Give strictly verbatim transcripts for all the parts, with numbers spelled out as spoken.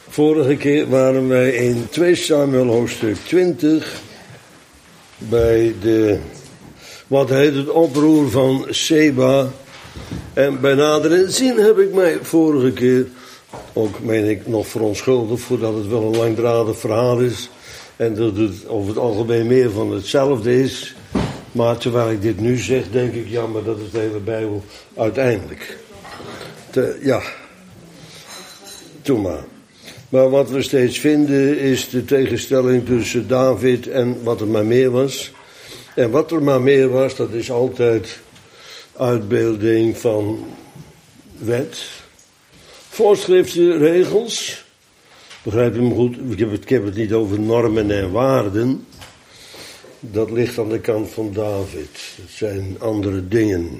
Vorige keer waren wij in twee Samuel hoofdstuk twintig bij de, wat heet het, oproer van Seba. En bij nader inzien heb ik mij vorige keer, ook meen ik nog verontschuldigd, voordat het wel een langdradig verhaal is. En dat het over het algemeen meer van hetzelfde is. Maar terwijl ik dit nu zeg, denk ik, ja, maar dat is de hele Bijbel uiteindelijk. Te, ja, doe maar. Maar wat we steeds vinden is de tegenstelling tussen David en wat er maar meer was. En wat er maar meer was, dat is altijd uitbeelding van wet, voorschriften, regels. Begrijp je me goed? Ik heb, het, ik heb het niet over normen en waarden. Dat ligt aan de kant van David. Dat zijn andere dingen.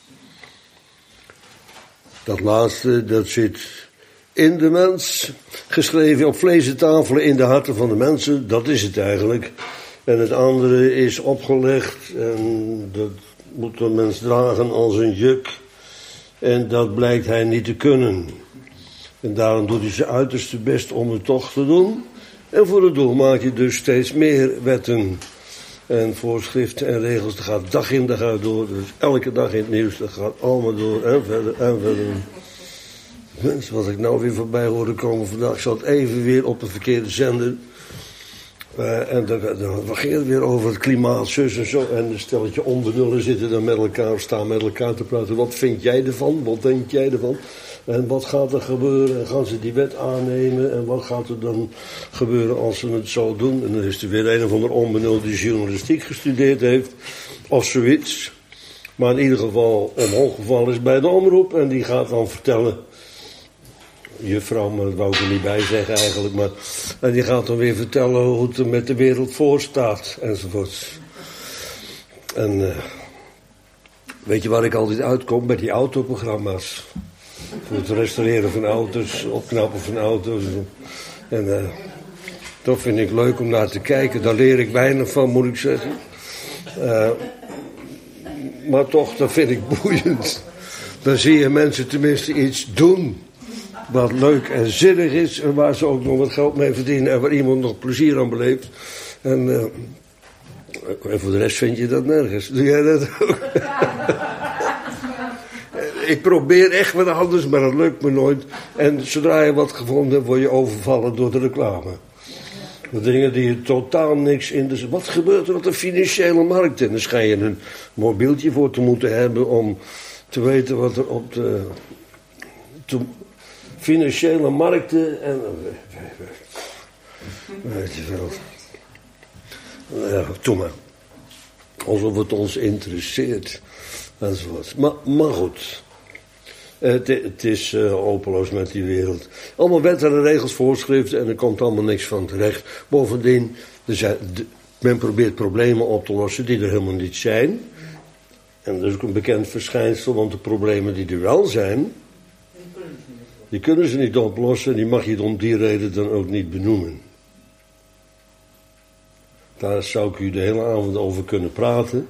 Dat laatste, dat zit in de mens, geschreven op vlees tafelen in de harten van de mensen. Dat is het eigenlijk. En het andere is opgelegd en dat moet de mens dragen als een juk. En dat blijkt hij niet te kunnen. En daarom doet hij zijn uiterste best om het toch te doen. En voor het doel maak je dus steeds meer wetten en voorschriften en regels. Dat gaat dag in dag uit door. Dus elke dag in het nieuws, dat gaat allemaal door en verder en verder. Mensen, wat ik nou weer voorbij hoorde komen vandaag. Ik zat even weer op de verkeerde zender. Uh, en dan, dan ging het weer over het klimaat, zus en zo. En een stelletje onbenullen zitten dan met elkaar, staan met elkaar te praten. Wat vind jij ervan? Wat denk jij ervan? En wat gaat er gebeuren? En gaan ze die wet aannemen? En wat gaat er dan gebeuren als ze het zo doen? En dan is er weer een of ander onbenul die journalistiek gestudeerd heeft. Of zoiets. Maar in ieder geval omhoog gevallen is bij de omroep. En die gaat dan vertellen. Juffrouw, maar dat wou ik er niet bij zeggen eigenlijk. Maar, en die gaat dan weer vertellen hoe het er met de wereld voor staat. Enzovoorts. En uh, weet je waar ik altijd uitkom? Bij die autoprogramma's. Voor het restaureren van auto's, opknappen van auto's. En uh, dat vind ik leuk om naar te kijken. Daar leer ik weinig van, moet ik zeggen. Uh, maar toch, dat vind ik boeiend. Dan zie je mensen tenminste iets doen wat leuk en zinnig is. En waar ze ook nog wat geld mee verdienen. En waar iemand nog plezier aan beleeft. En, uh, en voor de rest vind je dat nergens. Doe jij dat ook? Ik probeer echt wat anders, maar dat lukt me nooit. En zodra je wat gevonden hebt, word je overvallen door de reclame. De dingen die je totaal niks in... Dus wat gebeurt er op de financiële markt? En dan schijn je een mobieltje voor te moeten hebben om te weten wat er op de... Te, financiële markten en... Weet je wel. Ja, doe maar. Alsof het ons interesseert. Enzovoort. Maar, maar goed. Het, het is uh, hopeloos met die wereld. Allemaal wetten en regels, voorschriften en er komt allemaal niks van terecht. Bovendien, er zijn, de, men probeert problemen op te lossen die er helemaal niet zijn. En dat is ook een bekend verschijnsel, want de problemen die er wel zijn, die kunnen ze niet oplossen. Die mag je om die reden dan ook niet benoemen. Daar zou ik u de hele avond over kunnen praten.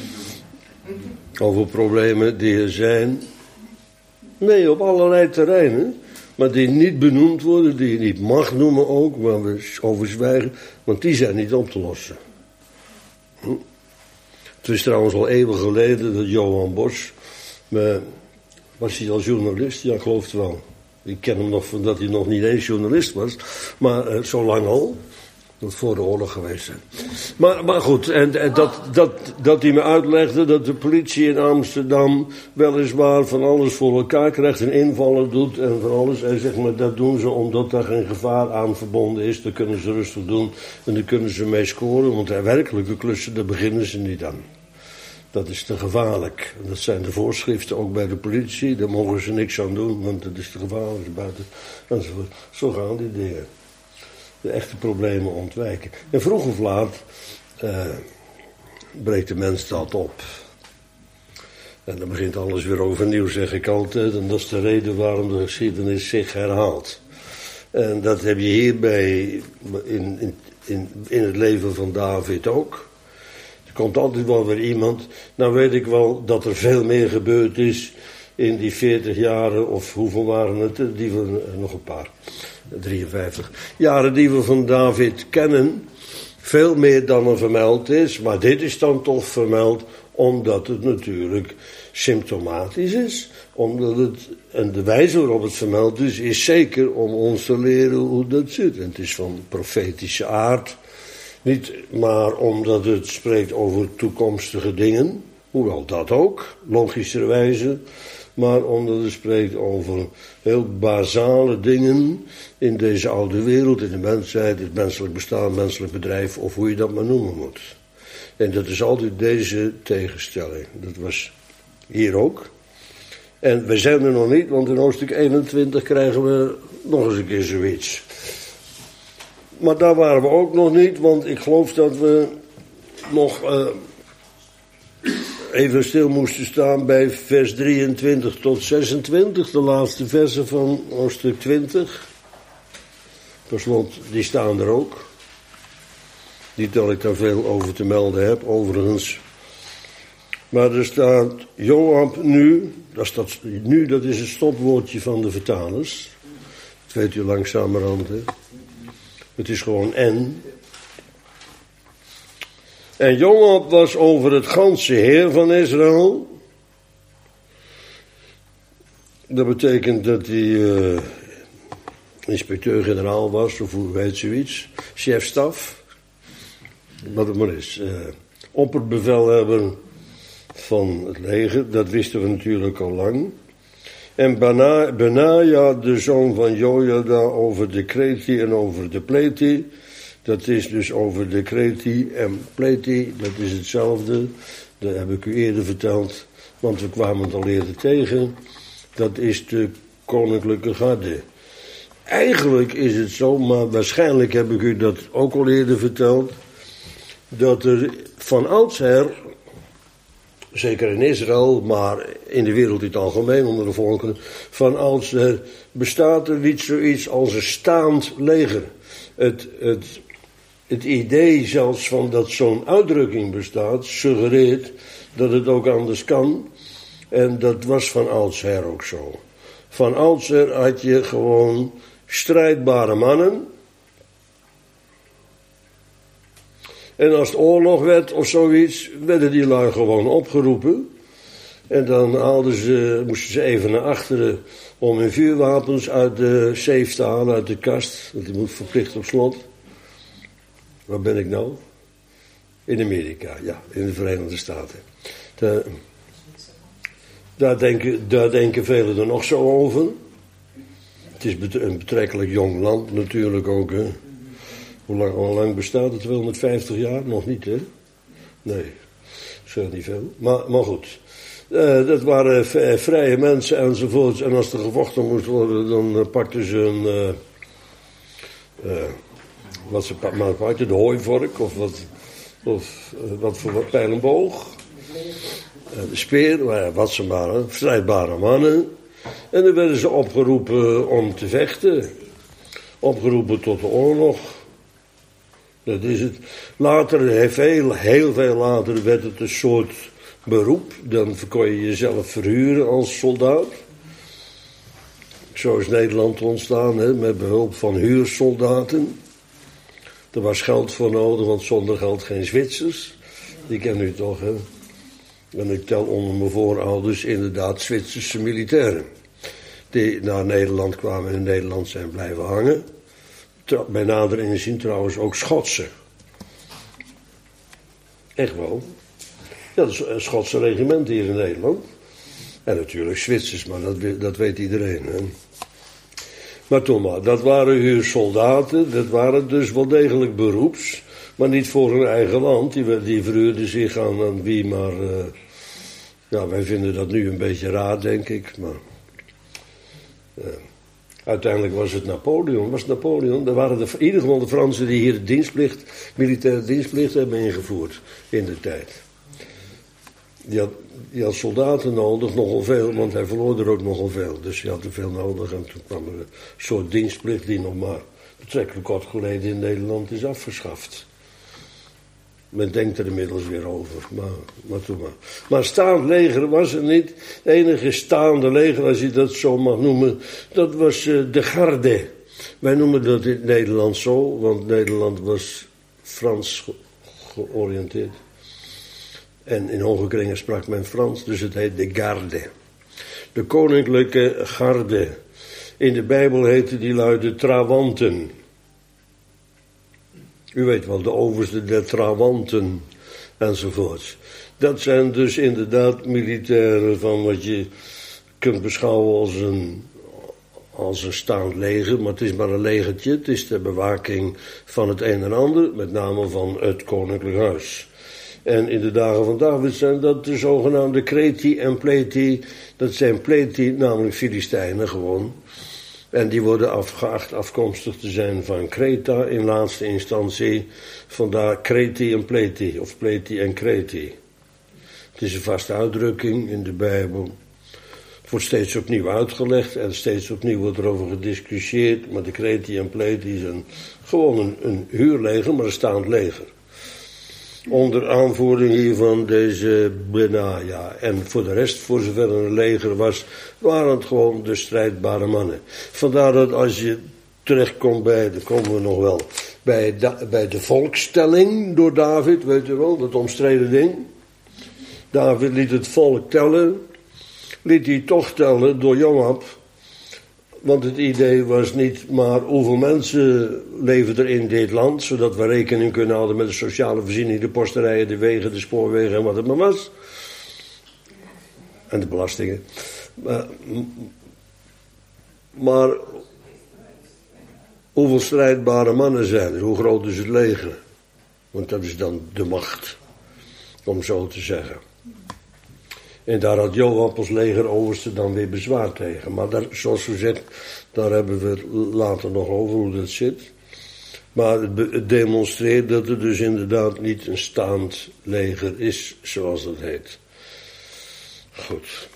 Over problemen die er zijn. Nee, op allerlei terreinen. Maar die niet benoemd worden, die je niet mag noemen ook, waar we over zwijgen. Want die zijn niet op te lossen. Hm. Het is trouwens al eeuwen geleden dat Johan Bosch, maar was hij al journalist? Ja, ik geloof het wel. Ik ken hem nog van dat hij nog niet eens journalist was. Maar uh, zo lang al. Dat voor de oorlog geweest zijn. Maar, maar goed, en, en dat, dat, dat hij me uitlegde dat de politie in Amsterdam weliswaar van alles voor elkaar krijgt en invallen doet en van alles. En zeg maar, dat doen ze omdat daar geen gevaar aan verbonden is. Dat kunnen ze rustig doen en daar kunnen ze mee scoren. Want de werkelijke klussen, daar beginnen ze niet aan. Dat is te gevaarlijk. En dat zijn de voorschriften ook bij de politie. Daar mogen ze niks aan doen, want dat is te gevaarlijk buiten. Enzovoort. Zo gaan die dingen. De echte problemen ontwijken. En vroeg of laat uh, breekt de mens dat op. En dan begint alles weer overnieuw, zeg ik altijd. En dat is de reden waarom de geschiedenis zich herhaalt. En dat heb je hierbij in, in, in, in het leven van David ook. Er komt altijd wel weer iemand. Nou weet ik wel dat er veel meer gebeurd is in die veertig jaren, of hoeveel waren het? Die van, nog een paar. drieënvijftig. Jaren die we van David kennen, veel meer dan er vermeld is. Maar dit is dan toch vermeld omdat het natuurlijk symptomatisch is. Omdat het, en de wijze waarop het vermeld is, is zeker om ons te leren hoe dat zit. En het is van profetische aard. Niet maar omdat het spreekt over toekomstige dingen, hoewel dat ook, logischerwijze, maar omdat het spreekt over heel basale dingen in deze oude wereld, in de mensheid, het menselijk bestaan, het menselijk bedrijf, of hoe je dat maar noemen moet. En dat is altijd deze tegenstelling. Dat was hier ook. En we zijn er nog niet, want in hoofdstuk eenentwintig krijgen we nog eens een keer zoiets. Maar daar waren we ook nog niet, want ik geloof dat we nog uh, even stil moesten staan bij vers drieëntwintig tot zesentwintig, de laatste versen van hoofdstuk twintig. Per slot, die staan er ook. Niet dat ik daar veel over te melden heb, overigens. Maar er staat Joab nu, dat, staat, nu, dat is het stopwoordje van de vertalers. Dat weet u langzamerhand, hè. Het is gewoon en. En Joab was over het ganse heer van Israël. Dat betekent dat hij uh, inspecteur-generaal was, of hoe heet zoiets. Chefstaf. Wat het maar is. Uh, opperbevelhebber van het leger, dat wisten we natuurlijk al lang. En Benaja, de zoon van Jojada, over de Kreti en over de Pleti. Dat is dus over de Kreti en Pleti, dat is hetzelfde. Dat heb ik u eerder verteld, want we kwamen het al eerder tegen. Dat is de koninklijke garde. Eigenlijk is het zo, maar waarschijnlijk heb ik u dat ook al eerder verteld, dat er van oudsher, zeker in Israël, maar in de wereld in het algemeen, onder de volkeren, van oudsher bestaat er niet zoiets als een staand leger. Het, het, het idee zelfs van dat zo'n uitdrukking bestaat, suggereert dat het ook anders kan. En dat was van oudsher ook zo. Van oudsher had je gewoon strijdbare mannen. En als het oorlog werd of zoiets, werden die lui gewoon opgeroepen. En dan haalden ze, moesten ze even naar achteren om hun vuurwapens uit de safe te halen, uit de kast. Want die moet verplicht op slot. Waar ben ik nou? In Amerika, ja, in de Verenigde Staten. De, daar, denken, daar denken velen er nog zo over. Het is een betrekkelijk jong land natuurlijk ook, hè. Hoe lang, hoe lang bestaat het? tweehonderdvijftig jaar? Nog niet, hè? Nee, dat is niet veel. Maar, maar goed. Uh, dat waren v- vrije mensen enzovoorts. En als er gevochten moest worden, dan uh, pakten ze een... Uh, uh, wat ze pakten, de hooivork of wat, of, uh, wat voor wat, pijl en boog. Uh, de speer, uh, wat ze waren, strijdbare mannen. En dan werden ze opgeroepen om te vechten. Opgeroepen tot de oorlog. Dat is het. Later, heel, heel veel later, werd het een soort beroep. Dan kon je jezelf verhuren als soldaat. Zo is Nederland ontstaan, hè, met behulp van huursoldaten. Er was geld voor nodig, want zonder geld geen Zwitsers. Die kennen u toch, hè. En ik tel onder mijn voorouders inderdaad Zwitserse militairen. Die naar Nederland kwamen en in Nederland zijn blijven hangen. Bij nader inzien trouwens ook Schotse. Echt wel. Ja, dat is een Schotse regiment hier in Nederland. En natuurlijk Zwitsers, maar dat, dat weet iedereen. Hè. Maar toen maar, dat waren huursoldaten. Dat waren dus wel degelijk beroeps. Maar niet voor hun eigen land. Die, die verhuurden zich aan, aan wie maar... Uh, ja, wij vinden dat nu een beetje raar, denk ik. Maar... Uh, Uiteindelijk was het Napoleon. Was Napoleon. Er waren de, in ieder geval de Fransen die hier de dienstplicht, militaire dienstplicht hebben ingevoerd in de tijd. Die had, die had soldaten nodig, nogal veel, want hij verloor er ook nogal veel. Dus hij had er veel nodig en toen kwam er een soort dienstplicht die nog maar betrekkelijk kort geleden in Nederland is afgeschaft. Men denkt er inmiddels weer over, maar, maar toen maar. Maar staand leger was er niet. Het enige staande leger, als je dat zo mag noemen, dat was uh, de garde. Wij noemen dat in het Nederlands zo, want Nederland was Frans ge- georiënteerd. En in hoge kringen sprak men Frans, dus het heet de garde. De koninklijke garde. In de Bijbel heten die lui de trawanten. U weet wel, de overste der trawanten enzovoort. Dat zijn dus inderdaad militairen van wat je kunt beschouwen als een, als een staand leger. Maar het is maar een legertje, het is de bewaking van het een en ander, met name van het koninklijk huis. En in de dagen van David zijn dat de zogenaamde Kreti en Pleti. Dat zijn Pleti, namelijk Filistijnen gewoon. En die worden afgeacht afkomstig te zijn van Kreta in laatste instantie. Vandaar Kreti en Pleti, of Pleti en Kreti. Het is een vaste uitdrukking in de Bijbel. Het wordt steeds opnieuw uitgelegd en steeds opnieuw wordt erover gediscussieerd. Maar de Kreti en Pleti zijn gewoon een, een huurleger, maar een staand leger. Onder aanvoering hiervan deze Benaja. En voor de rest, voor zover er een leger was, waren het gewoon de strijdbare mannen. Vandaar dat als je terechtkomt bij, daar komen we nog wel, bij, da, bij de volkstelling door David, weet u wel, dat omstreden ding. David liet het volk tellen, liet hij toch tellen door Joab. Want het idee was niet maar hoeveel mensen leven er in dit land, zodat we rekening kunnen houden met de sociale voorziening, de posterijen, de wegen, de spoorwegen en wat het maar was. En de belastingen. Maar, maar hoeveel strijdbare mannen zijn er? Hoe groot is het leger? Want dat is dan de macht, om zo te zeggen. En daar had Joab als legeroverste dan weer bezwaar tegen. Maar daar, zoals gezegd, daar hebben we het later nog over hoe dat zit. Maar het, be- het demonstreert dat er dus inderdaad niet een staand leger is, zoals dat heet. Goed.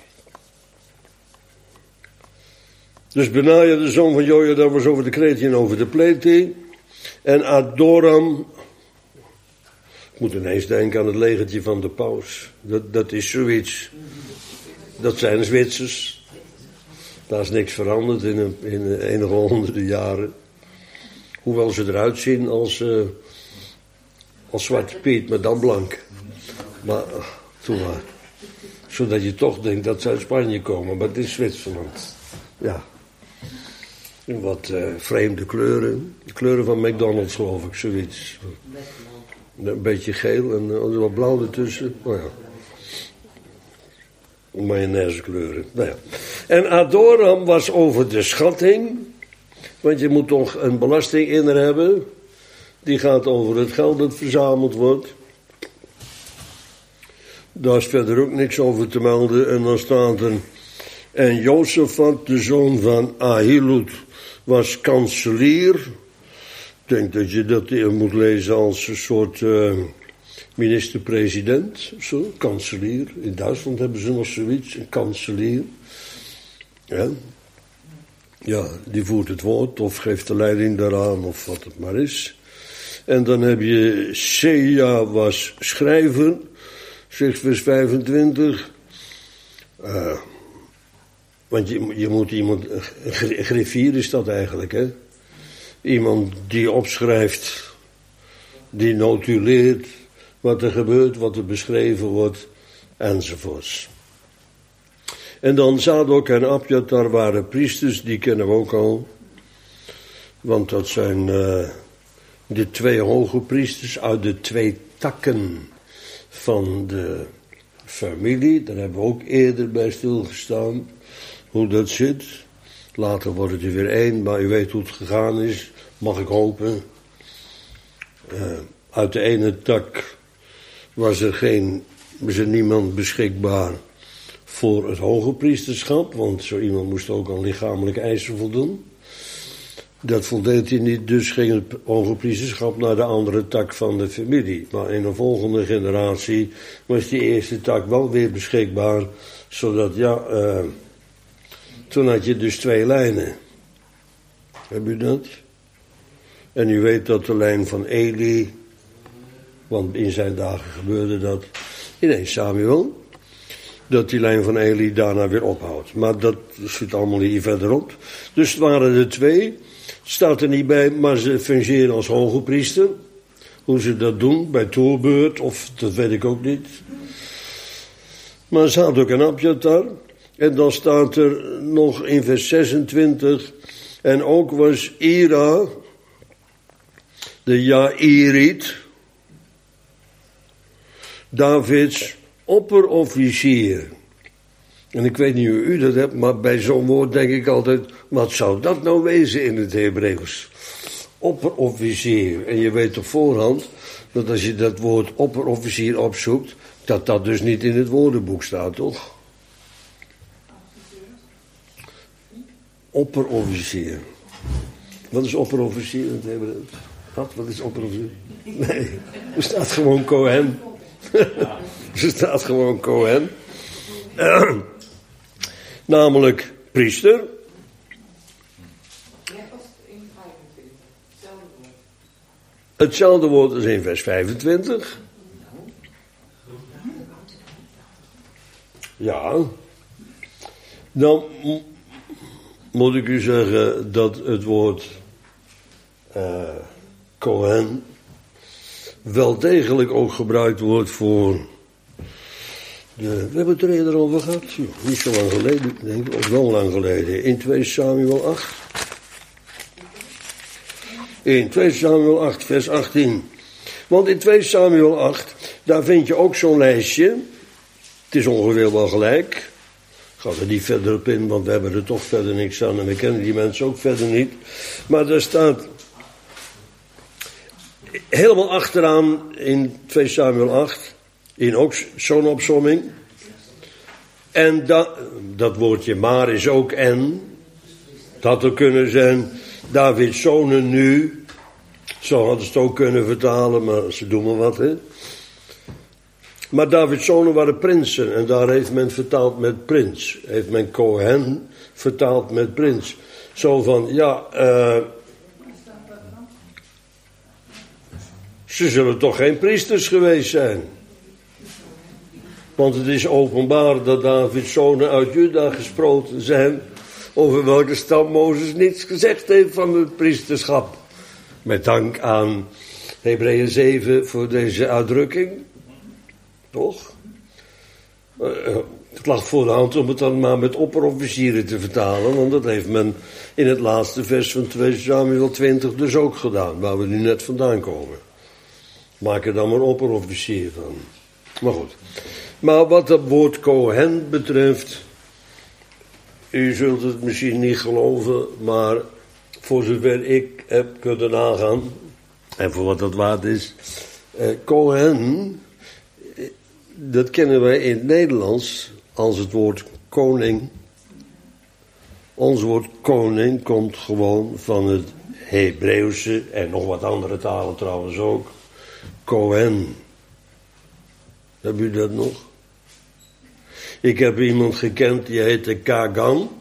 Dus Benaja, de zoon van Joiada, was over de Kreti en over de Pleti. En Adoram, ik moet ineens denken aan het legertje van de paus. Dat, dat is zoiets. Dat zijn Zwitsers. Daar is niks veranderd in, een, in enige honderden jaren. Hoewel ze eruit zien als, uh, als Zwarte Piet, maar dan blank. Maar, uh, toen maar. Zodat je toch denkt dat ze uit Spanje komen, maar het is Zwitserland. Ja. In wat uh, vreemde kleuren. De kleuren van McDonald's, geloof ik, zoiets. Een beetje geel en uh, wat blauw ertussen. Oh ja. Mayonaise kleuren. Nou ja. En Adoram was over de schatting. Want je moet toch een belasting in er hebben. Die gaat over het geld dat verzameld wordt. Daar is verder ook niks over te melden. En dan staat er. En Jozefat, de zoon van Ahilud, was kanselier. Ik denk dat je dat hier moet lezen als een soort uh, minister-president. Zo, kanselier. In Duitsland hebben ze nog zoiets, een kanselier. Ja. Ja, die voert het woord of geeft de leiding daaraan of wat het maar is. En dan heb je Seja was schrijver, zegt vers vijfentwintig. Uh, want je, je moet iemand, een griffier is dat eigenlijk, hè. Iemand die opschrijft, die notuleert wat er gebeurt, wat er beschreven wordt, enzovoorts. En dan Zadok en Abjatar waren priesters, die kennen we ook al. Want dat zijn uh, de twee hoge priesters uit de twee takken van de familie. Daar hebben we ook eerder bij stilgestaan, hoe dat zit. Later wordt het er weer één, maar u weet hoe het gegaan is, mag ik hopen. Uh, uit de ene tak was er geen, was er niemand beschikbaar voor het hoge priesterschap, want zo iemand moest ook aan lichamelijke eisen voldoen. Dat voldeed hij niet, dus ging het hoge priesterschap naar de andere tak van de familie. Maar in een volgende generatie was die eerste tak wel weer beschikbaar, zodat, ja, uh, toen had je dus twee lijnen. Heb u dat? En u weet dat de lijn van Eli, want in zijn dagen gebeurde dat, in één Samuel, dat die lijn van Eli daarna weer ophoudt. Maar dat zit allemaal hier verderop. Dus het waren er twee. Staat er niet bij, maar ze fungeren als hoge priester. Hoe ze dat doen, bij toerbeurt, of dat weet ik ook niet. Maar er staat ook een Abjatar. En dan staat er nog in vers zesentwintig. En ook was Ira, de Jairiet, Davids opperofficier. En ik weet niet hoe u dat hebt, maar bij zo'n woord denk ik altijd, wat zou dat nou wezen in het Hebreeuws? Opperofficier. En je weet op voorhand, dat als je dat woord opperofficier opzoekt, dat dat dus niet in het woordenboek staat, toch? Opperofficier. Wat is opperofficier in het Hebreeuws? Wat? Wat is opperofficier? Nee, er staat gewoon Kohen. Er staat gewoon Kohen. Uh, namelijk priester. Hetzelfde woord is in vers vijfentwintig. Ja. Dan moet ik u zeggen dat het woord uh, Kohen wel degelijk ook gebruikt wordt voor de, we hebben het er eerder over gehad, niet zo lang geleden, denk ik, of wel lang geleden, in twee Samuel acht. In twee Samuel acht, vers achttien. Want in twee Samuel acht, daar vind je ook zo'n lijstje. Het is ongeveer wel gelijk. Ik ga er niet verder op in, want we hebben er toch verder niks aan en we kennen die mensen ook verder niet. Maar daar staat helemaal achteraan in twee Samuel acht, in ook zo'n opsomming. En dat, dat woordje maar is ook en. Het had er kunnen zijn Davids zonen nu. Zo hadden ze het ook kunnen vertalen, maar ze doen maar wat, hè. Maar Davids zonen waren prinsen en daar heeft men vertaald met prins. Heeft men Kohen vertaald met prins. Zo van, ja, uh, ze zullen toch geen priesters geweest zijn. Want het is openbaar dat Davids zonen uit Juda gesproken zijn, over welke stam Mozes niets gezegd heeft van het priesterschap. Met dank aan Hebreeën zeven voor deze uitdrukking. Toch? Het lag voor de hand om het dan maar met opperofficieren te vertalen, want dat heeft men in het laatste vers van twee Samuel twintig dus ook gedaan, waar we nu net vandaan komen. Maak er dan maar opperofficier van. Maar goed. Maar wat dat woord Kohen betreft, u zult het misschien niet geloven, maar voor zover ik heb kunnen nagaan, en voor wat dat waard is, eh, Kohen, dat kennen wij in het Nederlands als het woord koning. Ons woord koning komt gewoon van het Hebreeuwse en nog wat andere talen trouwens ook. Kohen. Heb u dat nog? Ik heb iemand gekend die heette Kagan.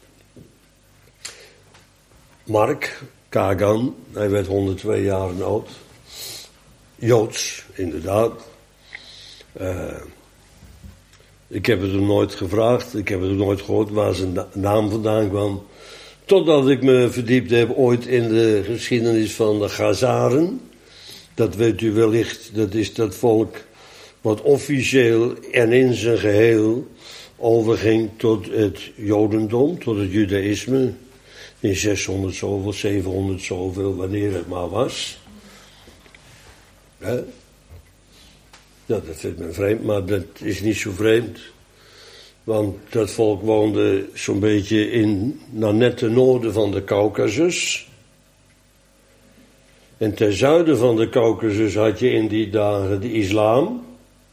Mark Kagan. Hij werd honderdtwee jaar oud. Joods, inderdaad. Uh, ik heb het hem nooit gevraagd. Ik heb het nooit gehoord waar zijn naam vandaan kwam. Totdat ik me verdiept heb ooit in de geschiedenis van de Chazaren. Dat weet u wellicht. Dat is dat volk wat officieel en in zijn geheel overging tot het Jodendom, tot het Judaïsme. In zeshonderd zoveel, zevenhonderd zoveel, wanneer het maar was. He? Ja, dat vindt men vreemd, maar dat is niet zo vreemd. Want dat volk woonde zo'n beetje in, nou net ten noorden van de Caucasus. En ten zuiden van de Caucasus had je in die dagen de islam.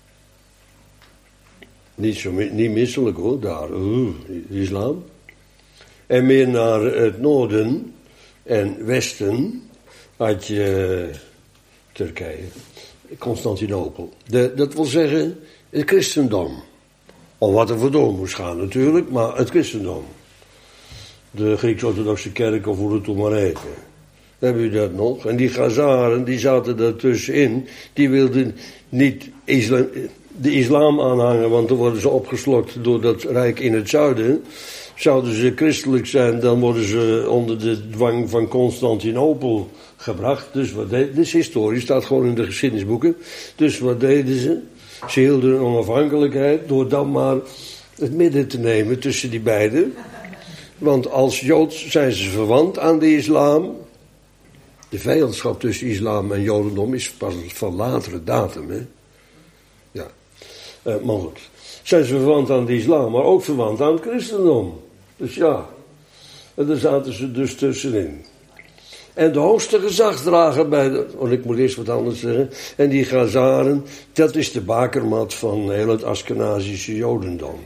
Niet, zo, niet misselijk hoor, daar, uh, de islam. En meer naar het noorden en westen had je Turkije, Constantinopel. De, dat wil zeggen het christendom. Al wat er voor door moest gaan natuurlijk, maar het christendom. De Grieks-orthodoxe kerk of hoe het toen maar heette. Heb u dat nog? En die Chazaren, die zaten daartussenin. Die wilden niet islam, de islam aanhangen, want dan worden ze opgeslokt door dat rijk in het zuiden. Zouden ze christelijk zijn, dan worden ze onder de dwang van Constantinopel gebracht. Dus wat deden, dit is historisch, staat gewoon in de geschiedenisboeken. Dus wat deden ze? Ze hielden een onafhankelijkheid door dan maar het midden te nemen tussen die beiden. Want als Jood zijn ze verwant aan de islam. De vijandschap tussen islam en jodendom is pas van latere datum. Hè? Ja, uh, maar goed. Zijn ze verwant aan de islam, maar ook verwant aan het christendom. Dus ja, en daar zaten ze dus tussenin. En de hoogste gezagsdrager bij de... Oh, ik moet eerst wat anders zeggen. En die Chazaren, dat is de bakermat van heel het Askenazische jodendom.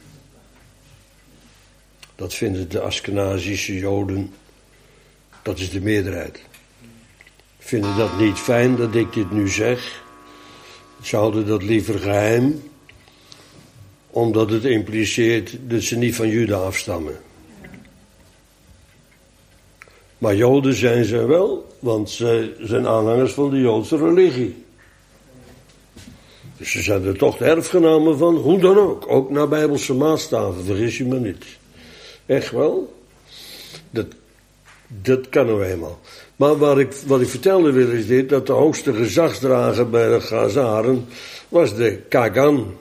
Dat vinden de Askenazische joden, dat is de meerderheid. Vinden dat niet fijn dat ik dit nu zeg. Ze houden dat liever geheim, omdat het impliceert dat ze niet van Juda afstammen. Maar Joden zijn ze wel, want ze zijn aanhangers van de Joodse religie. Dus ze zijn er toch de erfgenamen van, hoe dan ook. Ook naar Bijbelse maatstaven, vergis je me niet. Echt wel? Dat, dat kan nou eenmaal. Maar wat ik, wat ik vertelde wil is dit, dat de hoogste gezagsdrager bij de Chazaren was de Kagan.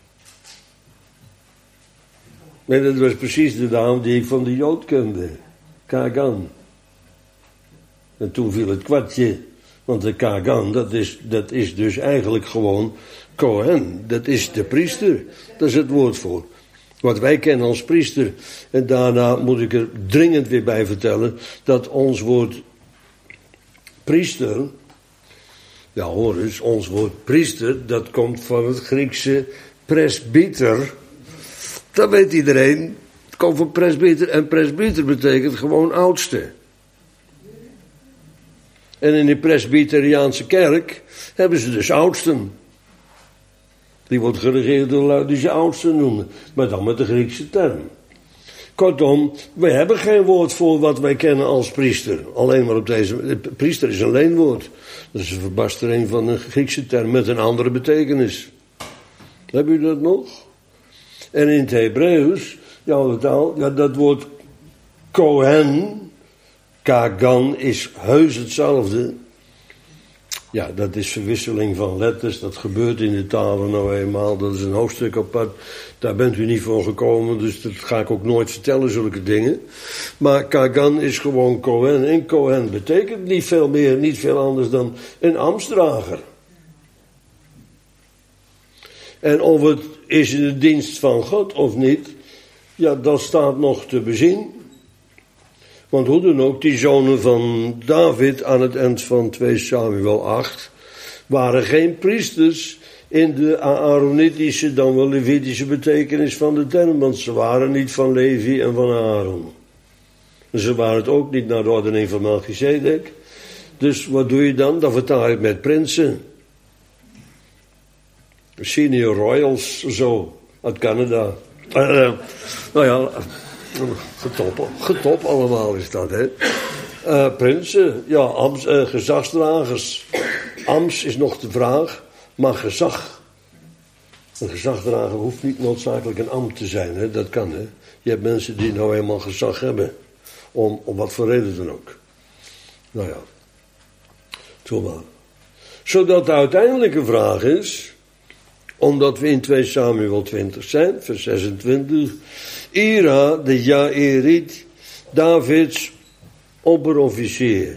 Nee, dat was precies de naam die ik van de Jood kende. Kagan. En toen viel het kwartje, want de Kagan, dat is, dat is dus eigenlijk gewoon Kohen. Dat is de priester, dat is het woord voor. Wat wij kennen als priester. En daarna moet ik er dringend weer bij vertellen, dat ons woord priester, ja hoor eens, ons woord priester, dat komt van het Griekse presbyter. Dat weet iedereen. Het komt van presbyter en presbyter betekent gewoon oudste. En in de presbyteriaanse kerk hebben ze dus oudsten. Die wordt geregeerd door lui die ze oudsten noemen. Maar dan met de Griekse term. Kortom, wij hebben geen woord voor wat wij kennen als priester. Alleen maar op deze... Priester is een leenwoord. Dat is een verbastering van een Griekse term met een andere betekenis. Hebben jullie dat nog? En in het Hebreeuws, jouw taal, ja, dat woord Kohen, Kagan, is heus hetzelfde. Ja, dat is verwisseling van letters, dat gebeurt in de talen nou eenmaal, dat is een hoofdstuk apart. Daar bent u niet voor gekomen, dus dat ga ik ook nooit vertellen, zulke dingen. Maar Kagan is gewoon Kohen, en Kohen betekent niet veel meer, niet veel anders dan een ambtsdrager. En of het is in de dienst van God of niet, ja, dat staat nog te bezien. Want hoe dan ook, die zonen van David aan het eind van twee Samuel acht waren geen priesters in de Aaronitische, dan wel Levitische betekenis van de term. Want ze waren niet van Levi en van Aaron. En ze waren het ook niet naar de ordening van Melchizedek. Dus wat doe je dan? Dan vertaal je het met prinsen. Senior Royals, zo, uit Canada. Uh, uh, nou ja, getop, getop allemaal is dat, hè. Uh, prinsen, ja, ams, uh, gezagsdragers. Ams is nog de vraag, maar gezag. Een gezagdrager hoeft niet noodzakelijk een ambt te zijn, hè. Dat kan, hè. Je hebt mensen die nou eenmaal gezag hebben. Om, om wat voor reden dan ook. Nou ja, zo maar. Zodat de uiteindelijke vraag is, omdat we in twee Samuel twintig zijn, vers zesentwintig. Ira, de Jaëriet, Davids opperofficier.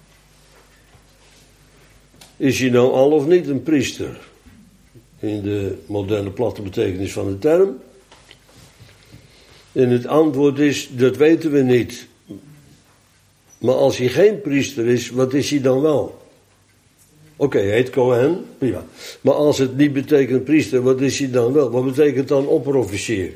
Is hij nou al of niet een priester? In de moderne platte betekenis van de term. En het antwoord is, dat weten we niet. Maar als hij geen priester is, wat is hij dan wel? Oké, okay, hij heet Kohen, prima. Maar als het niet betekent priester, wat is hij dan wel? Wat betekent dan opperofficier?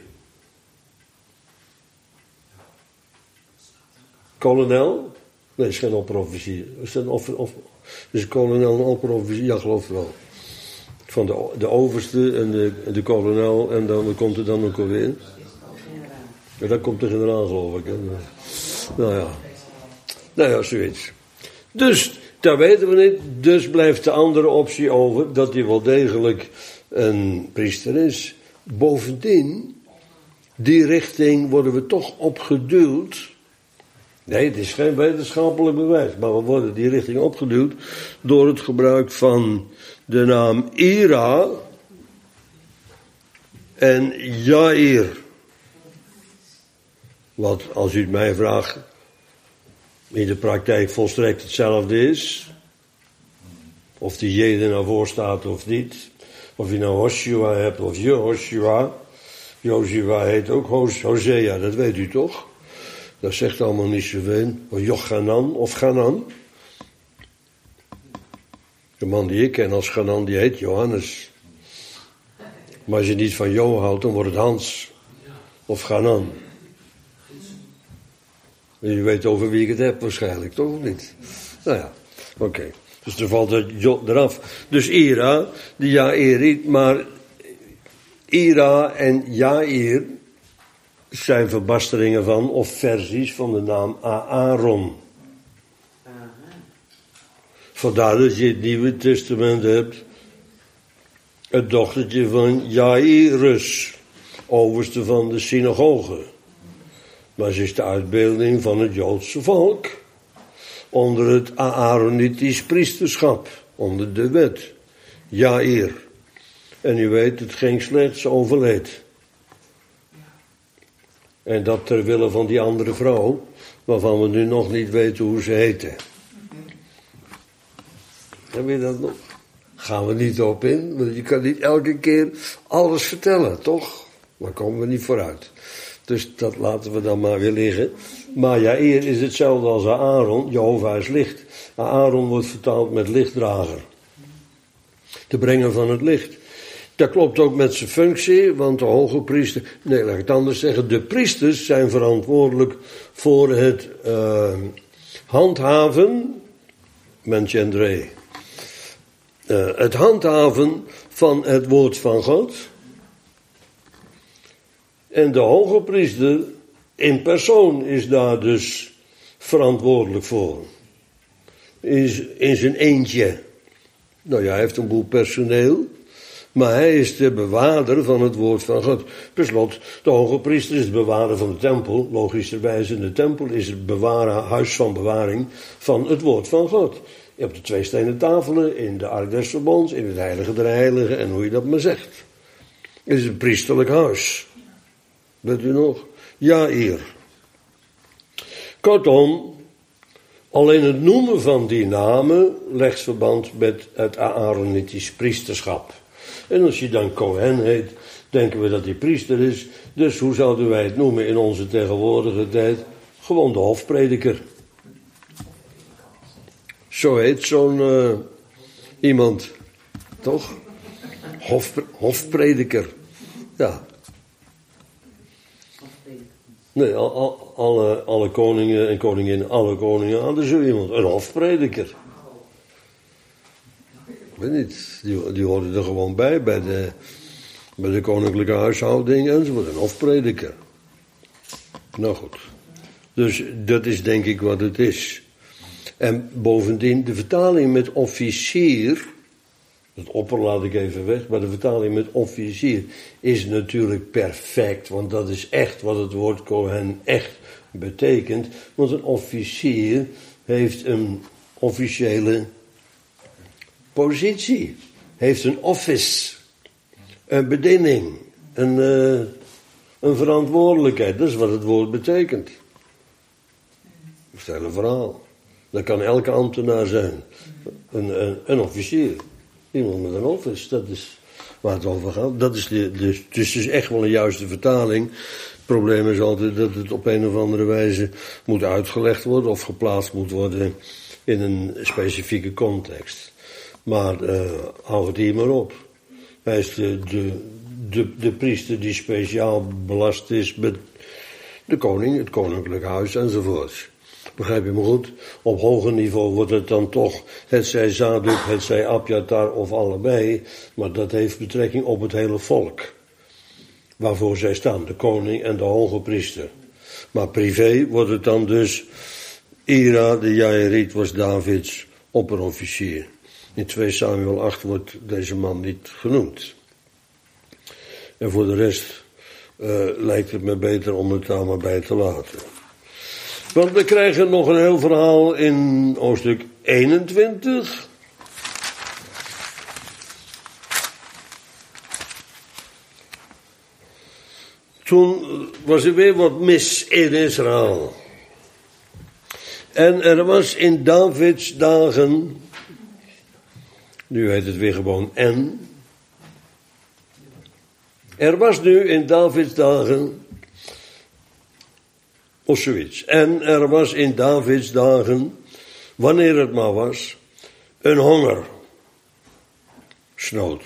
Kolonel? Nee, is geen opperofficier. Is dat een offer, of, is een kolonel een opperofficier? Ja, geloof ik wel. Van de, de overste en de, de kolonel, en dan komt er dan ook alweer. Ja, dan komt de generaal, geloof ik. Hè. Nou ja. Nou ja, zoiets. Dus, dat weten we niet. Dus blijft de andere optie over, dat hij wel degelijk een priester is. Bovendien, die richting worden we toch opgeduwd. Nee, het is geen wetenschappelijk bewijs, maar we worden die richting opgeduwd door het gebruik van de naam Ira en Jair. Wat, als u het mij vraagt, in de praktijk volstrekt hetzelfde is. Of die J er nou voor staat of niet. Of je nou Hoshua hebt of Jehoshua. Joshua heet ook Hosea, dat weet u toch? Dat zegt allemaal niet zoveel. Of Jochanan of Ganan. De man die ik ken als Ganan, die heet Johannes. Maar als je niet van Jo houdt, dan wordt het Hans. Of Ganan. En je weet over wie ik het heb waarschijnlijk, toch of niet? Nou ja, oké. Okay. Dus er valt het Jo eraf. Dus Ira, die Jairiet, maar Ira en Jair zijn verbasteringen van, of versies van de naam Aaron. Vandaar dat je het Nieuwe Testament hebt. Het dochtertje van Jairus, overste van de synagoge. Maar ze is de uitbeelding van het Joodse volk. Onder het Aaronitisch priesterschap. Onder de wet. Jair. En u weet, het ging slecht, ze overleed. En dat ter wille van die andere vrouw, waarvan we nu nog niet weten hoe ze heette. Heb je dat nog? Gaan we niet op in, want je kan niet elke keer alles vertellen, toch? Daar komen we niet vooruit. Dus dat laten we dan maar weer liggen. Maar Jair is hetzelfde als Aaron, Jehovah is licht. Aaron wordt vertaald met lichtdrager. De brenger van het licht. Dat klopt ook met zijn functie, want de hoge priester, nee, laat ik het anders zeggen, de priesters zijn verantwoordelijk voor het uh, handhaven, Mengendré, uh, het handhaven van het woord van God. En de hoge priester in persoon is daar dus verantwoordelijk voor. In, in zijn eentje. Nou ja, hij heeft een boel personeel. Maar hij is de bewaarder van het woord van God. Per slot, de hoge priester is de bewaarder van de tempel. Logischerwijs, in de tempel is het bewaren, huis van bewaring van het woord van God. Je hebt de twee stenen tafelen in de Ark des Verbonds, in het Heilige der Heiligen en hoe je dat maar zegt. Het is een priesterlijk huis. Weet u nog? Jair. Kortom, alleen het noemen van die namen legt verband met het Aaronitisch priesterschap. En als je dan Kohen heet, denken we dat hij priester is. Dus hoe zouden wij het noemen in onze tegenwoordige tijd? Gewoon de hofprediker. Zo heet zo'n uh, iemand. Toch? Hof, hofprediker. Ja. Nee, al, al, alle, alle koningen en koninginnen, alle koningen hadden zo iemand. Een hofprediker. Ik weet niet, die, die hoorden er gewoon bij, bij de, bij de koninklijke huishouding enzovoort. Een hofprediker. Nou goed. Dus dat is denk ik wat het is. En bovendien, de vertaling met officier, het opper laat ik even weg, maar de vertaling met officier is natuurlijk perfect, want dat is echt wat het woord Kohen echt betekent. Want een officier heeft een officiële positie, heeft een office, een bediening, een, uh, een verantwoordelijkheid. Dat is wat het woord betekent. Dat is het hele verhaal. Dat kan elke ambtenaar zijn. Een, een, een officier. Iemand met een office. Dat is waar het over gaat. Dat is de, de, het is dus echt wel een juiste vertaling. Het probleem is altijd dat het op een of andere wijze moet uitgelegd worden of geplaatst moet worden in een specifieke context. Maar uh, hou het hier maar op. Hij is de, de, de, de priester die speciaal belast is met de koning, het koninklijk huis enzovoort. Begrijp je me goed? Op hoger niveau wordt het dan toch, het zij Zadok, het zij Abjatar of allebei, maar dat heeft betrekking op het hele volk. Waarvoor zij staan, de koning en de hoge priester. Maar privé wordt het dan dus, Ira de Jairiet was Davids opperofficier. In twee Samuel acht wordt deze man niet genoemd. En voor de rest, uh, lijkt het me beter om het daar maar bij te laten. Want we krijgen nog een heel verhaal in hoofdstuk eenentwintig. Toen was er weer wat mis in Israël. En er was in Davids dagen, nu heet het weer gewoon en. Er was nu in Davids dagen, of zoiets. En er was in Davids dagen, wanneer het maar was, een hongersnood.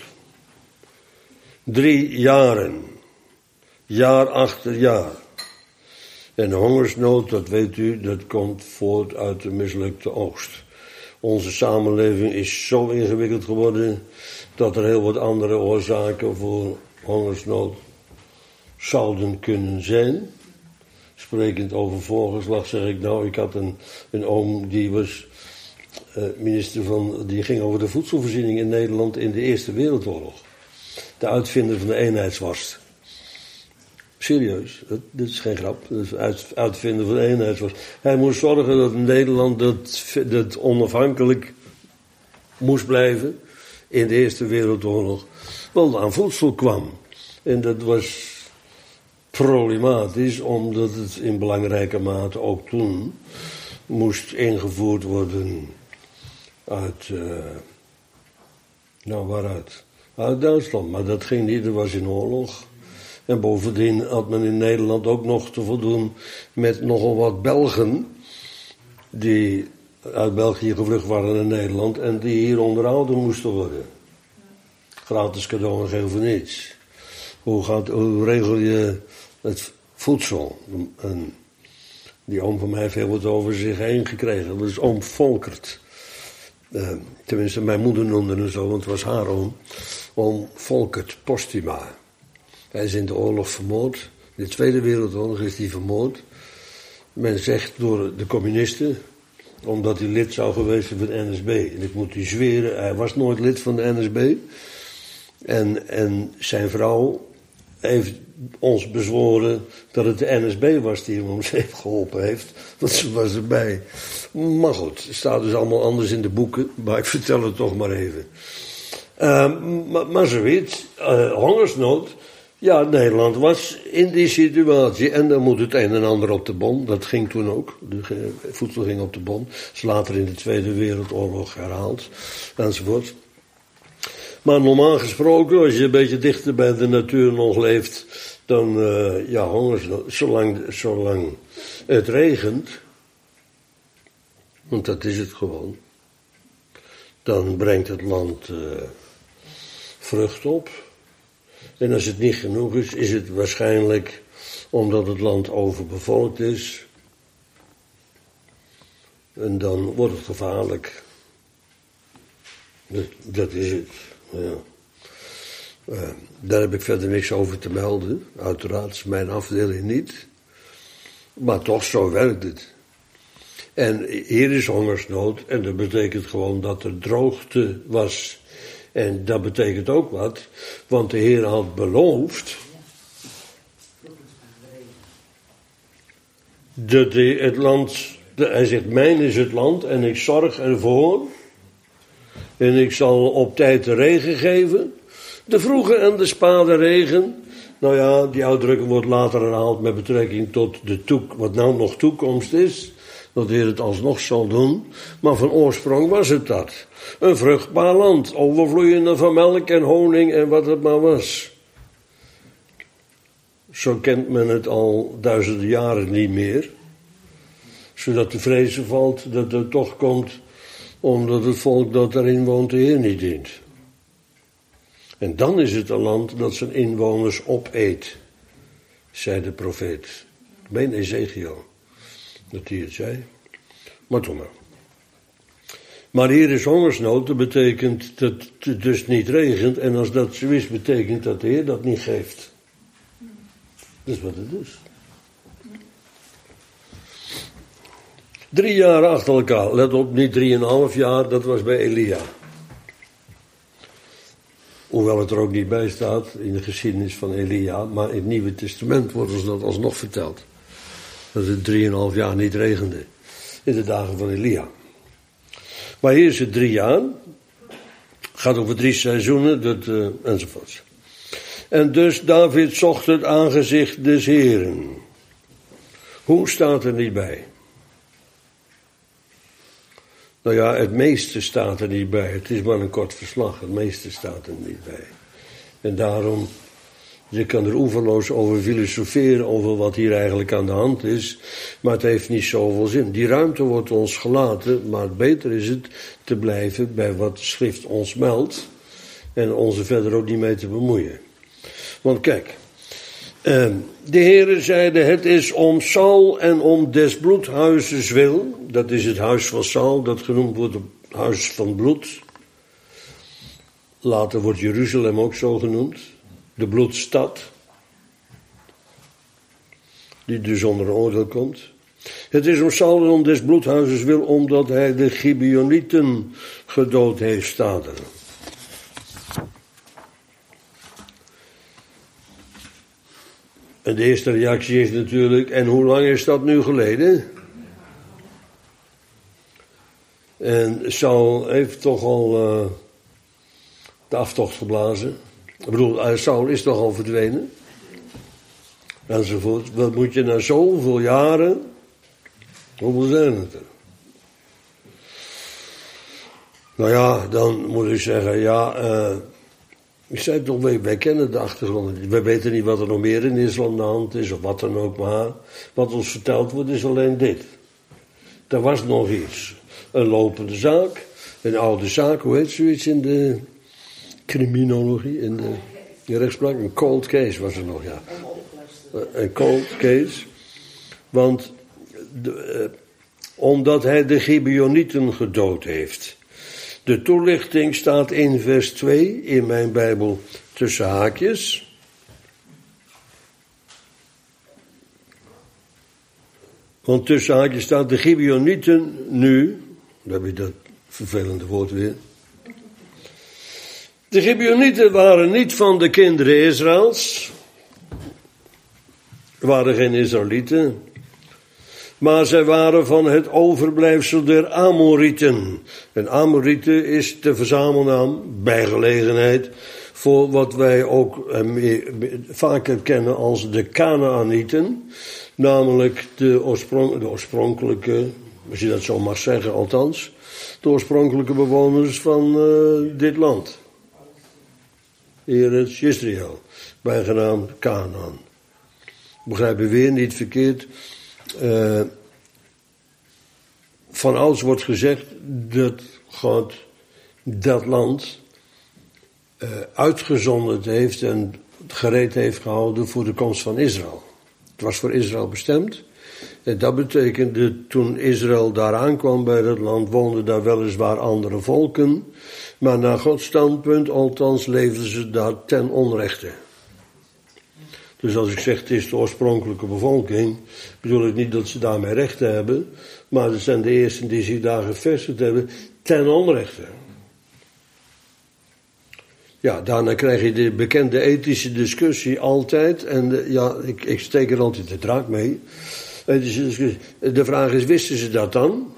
Drie jaren. Jaar achter jaar. En de hongersnood, dat weet u, dat komt voort uit de mislukte oogst. Onze samenleving is zo ingewikkeld geworden dat er heel wat andere oorzaken voor hongersnood zouden kunnen zijn. Sprekend over voorgeslag zeg ik nou, ik had een, een oom die was uh, minister van, die ging over de voedselvoorziening in Nederland in de Eerste Wereldoorlog. De uitvinder van de eenheidsworst. Serieus, dat, dat is geen grap. Dat is uit, uitvinden van de eenheidsworst. Hij moest zorgen dat Nederland dat, dat onafhankelijk moest blijven in de Eerste Wereldoorlog. Want aan voedsel kwam. En dat was problematisch, omdat het in belangrijke mate ook toen moest ingevoerd worden uit, uh, nou waaruit? Uit Duitsland. Maar dat ging niet, dat was in oorlog. En bovendien had men in Nederland ook nog te voldoen met nogal wat Belgen die uit België gevlucht waren naar Nederland en die hier onderhouden moesten worden. Gratis cadeau en geen voor niets. Hoe, gaat, hoe regel je het voedsel? En die oom van mij heeft heel wat over zich heen gekregen. Dat is oom Volkert. Uh, tenminste, mijn moeder noemde hem zo, want het was haar oom. Oom Volkert Postuma. Hij is in de oorlog vermoord. In de Tweede Wereldoorlog is hij vermoord. Men zegt door de communisten, omdat hij lid zou geweest zijn van de N S B. En ik moet u zweren, hij was nooit lid van de N S B. En, en zijn vrouw heeft ons bezworen dat het de N S B was die hem om zeep geholpen heeft. Want ze was erbij. Maar goed, het staat dus allemaal anders in de boeken. Maar ik vertel het toch maar even. Uh, maar, maar zoiets, uh, hongersnood. Ja, Nederland was in die situatie en dan moet het een en ander op de bon. Dat ging toen ook. De voedsel ging op de bon. Is later in de Tweede Wereldoorlog herhaald. Enzovoort. Maar normaal gesproken, als je een beetje dichter bij de natuur nog leeft, dan, uh, ja, hongersnood. Zolang, zolang het regent, want dat is het gewoon, dan brengt het land uh, vrucht op. En als het niet genoeg is, is het waarschijnlijk omdat het land overbevolkt is. En dan wordt het gevaarlijk. Dat, dat is het. Ja. Uh, daar heb ik verder niks over te melden. Uiteraard is mijn afdeling niet. Maar toch, zo werkt het. En hier is hongersnood. En dat betekent gewoon dat er droogte was. En dat betekent ook wat, want de Heer had beloofd dat hij het land, hij zegt, mijn is het land en ik zorg ervoor en ik zal op tijd de regen geven, de vroege en de spade regen. Nou ja, die uitdrukking wordt later herhaald met betrekking tot de toek, wat nou nog toekomst is. Dat de Heer het alsnog zal doen. Maar van oorsprong was het dat. Een vruchtbaar land. Overvloeiende van melk en honing en wat het maar was. Zo kent men het al duizenden jaren niet meer. Zodat de vrezen valt dat het toch komt omdat het volk dat daarin woont de Heer niet dient. En dan is het een land dat zijn inwoners opeet. Zei de profeet. Ik meen Ezekiel. Dat hij het zei. Maar toch maar. Maar hier is hongersnood. Dat betekent dat het dus niet regent. En als dat zo is, betekent dat de Heer dat niet geeft. Dat is wat het is. Drie jaar achter elkaar. Let op, niet drieënhalf jaar. Dat was bij Elia. Hoewel het er ook niet bij staat in de geschiedenis van Elia, maar in het Nieuwe Testament wordt ons dat alsnog verteld. Dat het drieënhalf jaar niet regende in de dagen van Elia. Maar hier is het drie jaar. Gaat over drie seizoenen, dat, uh, enzovoort. En dus David zocht het aangezicht des Heren. Hoe staat er niet bij? Nou ja, het meeste staat er niet bij. Het is maar een kort verslag. Het meeste staat er niet bij. En daarom, je kan er oeverloos over filosoferen, over wat hier eigenlijk aan de hand is. Maar het heeft niet zoveel zin. Die ruimte wordt ons gelaten, maar beter is het te blijven bij wat de schrift ons meldt. En ons er verder ook niet mee te bemoeien. Want kijk, eh, de Heere zeide, het is om Saul en om des bloedhuizes wil. Dat is het huis van Saul, dat genoemd wordt het huis van bloed. Later wordt Jeruzalem ook zo genoemd. De bloedstad. Die dus onder een oordeel komt. Het is om Saul en om des bloedhuizes wil, omdat hij de Gibeonieten gedood heeft, staat er. En de eerste reactie is natuurlijk, en hoe lang is dat nu geleden? En Saul heeft toch al uh, de aftocht geblazen. Ik bedoel, uh, Saul is toch al verdwenen? Enzovoort. Wat moet je na zoveel jaren, hoeveel zijn het er? Nou ja, dan moet ik zeggen, ja... Uh, Ik zei toch, wij, wij kennen de achtergrond. Wij weten niet wat er nog meer in Israël aan de hand is, of wat dan ook, maar wat ons verteld wordt is alleen dit. Er was nog iets. Een lopende zaak, een oude zaak, hoe heet zoiets in de criminologie, in de, de rechtspraak? Een cold case was er nog, ja. Een cold case, want de, uh, omdat hij de Gibeonieten gedood heeft. De toelichting staat in vers twee in mijn Bijbel tussen haakjes. Want tussen haakjes staat de Gibeonieten nu, dan heb je dat vervelende woord weer. De Gibeonieten waren niet van de kinderen Israëls, waren geen Israëlieten. Maar zij waren van het overblijfsel der Amorieten. En Amorieten is de verzamelnaam, bij gelegenheid, voor wat wij ook eh, meer, vaker kennen als de Kanaanieten. Namelijk de, oorsprong, de oorspronkelijke, als je dat zo mag zeggen althans, de oorspronkelijke bewoners van uh, dit land. Eretz Israël, bijgenaamd Kanaan. Begrijp je weer niet verkeerd. Uh, van ouds wordt gezegd dat God dat land uh, uitgezonderd heeft en gereed heeft gehouden voor de komst van Israël. Het was voor Israël bestemd. En dat betekende, toen Israël daar aankwam bij dat land, woonden daar weliswaar andere volken. Maar naar Gods standpunt, althans, leefden ze daar ten onrechte. Dus als ik zeg het is de oorspronkelijke bevolking, bedoel ik niet dat ze daarmee rechten hebben, maar het zijn de eersten die zich daar gevestigd hebben ten onrechte. Ja, daarna krijg je de bekende ethische discussie altijd, en de, ja, ik, ik steek er altijd de draak mee. Ethische discussie. De vraag is, wisten ze dat dan?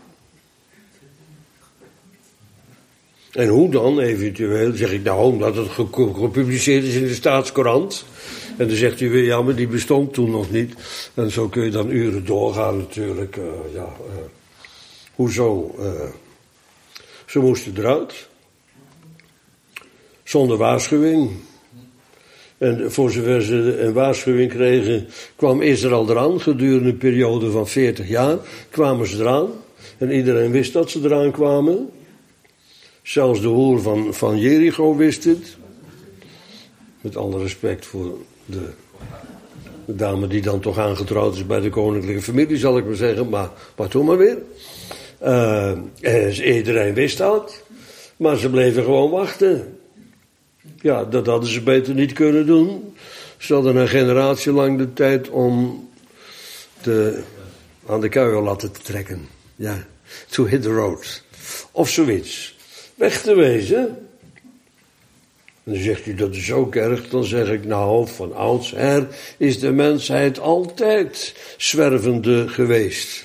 En hoe dan, eventueel? Zeg ik nou, omdat het gepubliceerd is in de Staatscourant. En dan zegt u weer, ja, maar die bestond toen nog niet. En zo kun je dan uren doorgaan natuurlijk. Uh, ja, uh, hoezo? Uh, ze moesten eruit. Zonder waarschuwing. En voor zover ze een waarschuwing kregen, kwam Israël eraan. Gedurende een periode van veertig jaar kwamen ze eraan. En iedereen wist dat ze eraan kwamen. Zelfs de hoer van, van Jericho wist het. Met alle respect voor de, de dame die dan toch aangetrouwd is bij de koninklijke familie, zal ik maar zeggen. Maar, maar toen maar weer. Uh, iedereen wist dat. Maar ze bleven gewoon wachten. Ja, dat hadden ze beter niet kunnen doen. Ze hadden een generatie lang de tijd om de, aan de kuil laten te trekken. Ja, to hit the road. Of zoiets. Weg te wezen. En dan zegt u, dat is ook erg. Dan zeg ik, nou, van oudsher is de mensheid altijd zwervende geweest.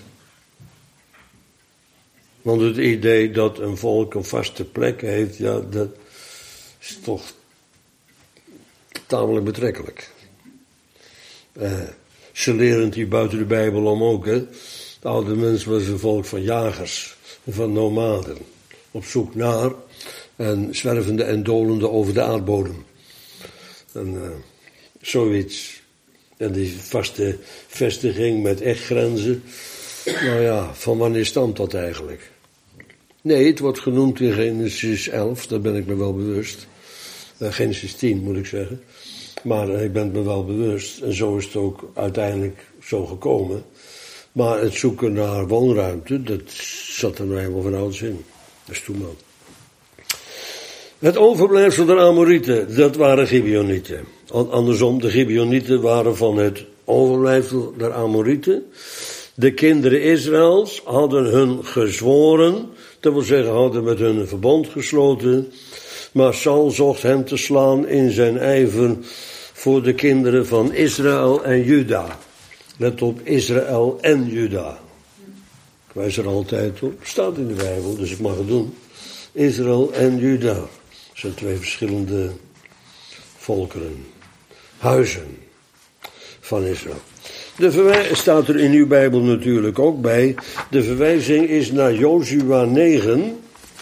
Want het idee dat een volk een vaste plek heeft, ja, dat is toch tamelijk betrekkelijk. Uh, ze leren het hier buiten de Bijbel om ook, hè. De oude mens was een volk van jagers, van nomaden. Op zoek naar en zwervende en dolende over de aardbodem. En uh, zoiets. En die vaste vestiging met echt grenzen. Nou ja, van wanneer stamt dat eigenlijk? Nee, het wordt genoemd in Genesis elf, daar ben ik me wel bewust. Uh, Genesis tien moet ik zeggen. Maar uh, ik ben me wel bewust. En zo is het ook uiteindelijk zo gekomen. Maar het zoeken naar woonruimte, dat zat er nou helemaal van ouds in. Dat is toen man. Het overblijfsel der Amorieten, dat waren Gibeonieten. Andersom, de Gibeonieten waren van het overblijfsel der Amorieten. De kinderen Israëls hadden hun gezworen, dat wil zeggen hadden met hun een verbond gesloten. Maar Saul zocht hem te slaan in zijn ijver voor de kinderen van Israël en Juda. Let op, Israël en Juda. Ik wijs er altijd op, staat in de Bijbel, dus ik mag het doen. Israël en Juda. Dat zijn twee verschillende volkeren, huizen van Israël. De verwijzing staat er in uw Bijbel natuurlijk ook bij. De verwijzing is naar Jozua negen.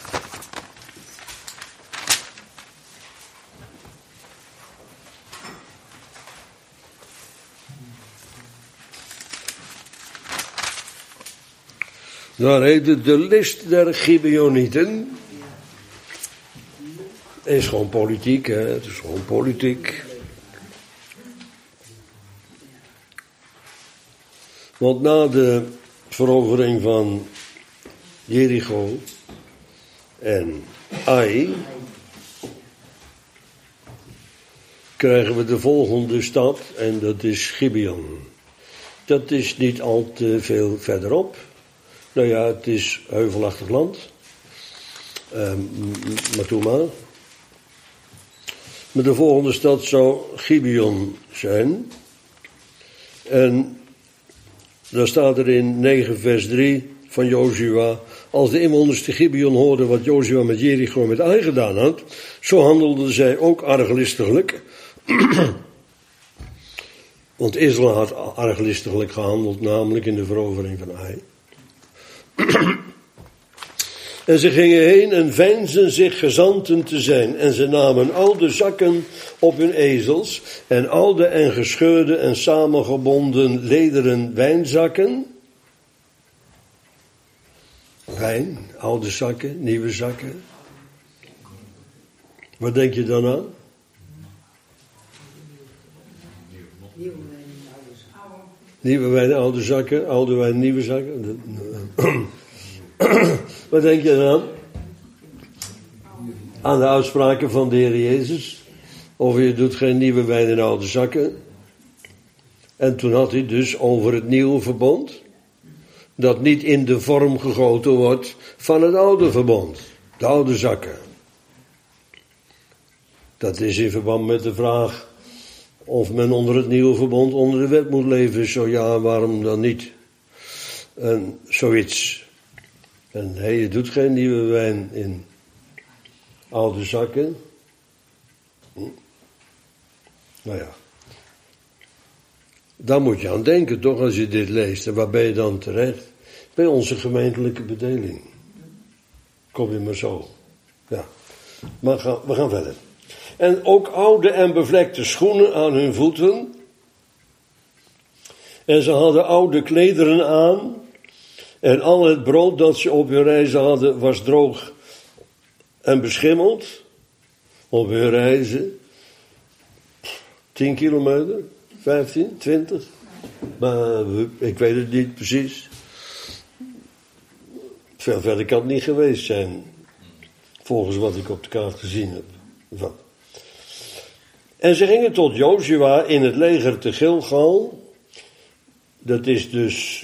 Daar heet het de list der Gibeonieten. Het is gewoon politiek, hè? Het is gewoon politiek. Want na de verovering van Jericho en Ai krijgen we de volgende stad en dat is Gibeon. Dat is niet al te veel verderop. Nou ja, het is heuvelachtig land. Um, maar toen maar. Maar de volgende stad zou Gibeon zijn. En daar staat er in negen vers drie van Jozua. Als de inwoners te Gibeon hoorden wat Jozua met Jericho met Ai gedaan had, zo handelden zij ook arglistiglijk. Want Israël had arglistiglijk gehandeld, namelijk in de verovering van Ai. En ze gingen heen en veinsden zich gezanten te zijn. En ze namen oude zakken op hun ezels. En oude en gescheurde en samengebonden lederen wijnzakken. Wijn, oude zakken, nieuwe zakken. Wat denk je dan aan? Nieuwe wijn, oude zakken. Oude wijn, nieuwe zakken. Wat denk je dan aan? Aan de uitspraken van de Heer Jezus. Of je doet geen nieuwe wijn in oude zakken. En toen had hij dus over het nieuwe verbond. Dat niet in de vorm gegoten wordt van het oude verbond. De oude zakken. Dat is in verband met de vraag of men onder het nieuwe verbond onder de wet moet leven. Zo ja, waarom dan niet? En zoiets. En hey, je doet geen nieuwe wijn in oude zakken. Hm. Nou ja. Daar moet je aan denken toch als je dit leest. En waar ben je dan terecht? Bij onze gemeentelijke bedeling. Kom je maar zo. Ja. Maar ga, we gaan verder. En ook oude en bevlekte schoenen aan hun voeten. En ze hadden oude klederen aan. En al het brood dat ze op hun reizen hadden was droog en beschimmeld. Op hun reizen. Tien kilometer, vijftien, twintig. Maar ik weet het niet precies. Veel verder kan het niet geweest zijn. Volgens wat ik op de kaart gezien heb. Van. En ze gingen tot Jozua in het leger te Gilgal. Dat is dus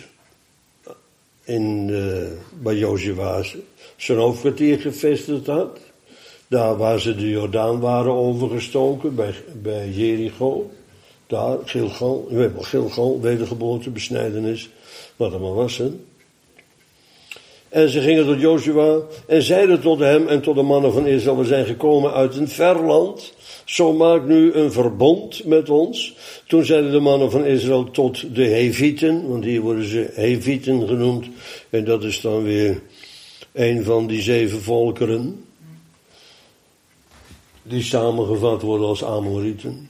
in, uh, bij Jozua zijn hoofdkwartier gevestigd had. Daar waar ze de Jordaan waren overgestoken, bij, bij Jericho. Daar, Gilgal, Gilgal, wedergeboorte, besnijdenis, wat er maar was, hè. En ze gingen tot Jozua en zeiden tot hem en tot de mannen van Israël: we zijn gekomen uit een ver land, zo maak nu een verbond met ons. Toen zeiden de mannen van Israël tot de Hevieten, want hier worden ze Hevieten genoemd, en dat is dan weer een van die zeven volkeren, die samengevat worden als Amorieten.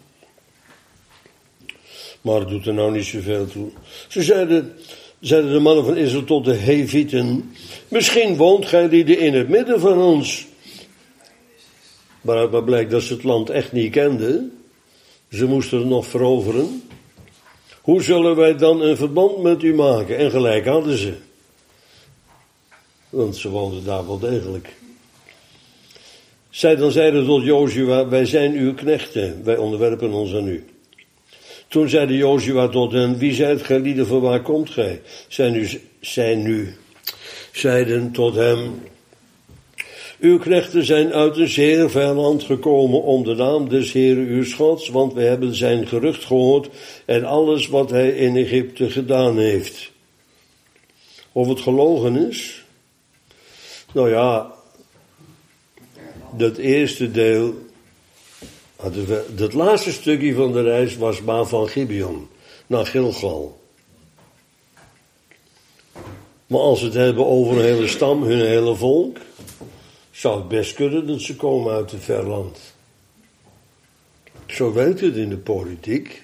Maar het doet er nou niet zoveel toe. Ze zeiden, zeiden de mannen van Israël tot de Hevieten: misschien woont gij die in het midden van ons. Waaruit maar blijkt dat ze het land echt niet kenden. Ze moesten het nog veroveren. Hoe zullen wij dan een verbond met u maken? En gelijk hadden ze. Want ze woonden daar wel degelijk. Zij dan zeiden tot Jozua: wij zijn uw knechten, wij onderwerpen ons aan u. Toen zeide Jozua tot hen: wie zijt gij lieden, van waar komt gij? Zij nu, zij nu zeiden tot hem: uw knechten zijn uit een zeer ver land gekomen om de naam des Heeren uw Gods, want wij hebben zijn gerucht gehoord en alles wat hij in Egypte gedaan heeft. Of het gelogen is? Nou ja, dat eerste deel, dat laatste stukje van de reis was maar van Gibeon naar Gilgal. Maar als we het hebben over een hele stam, hun hele volk, zou het best kunnen dat ze komen uit een ver land. Zo werkt het in de politiek.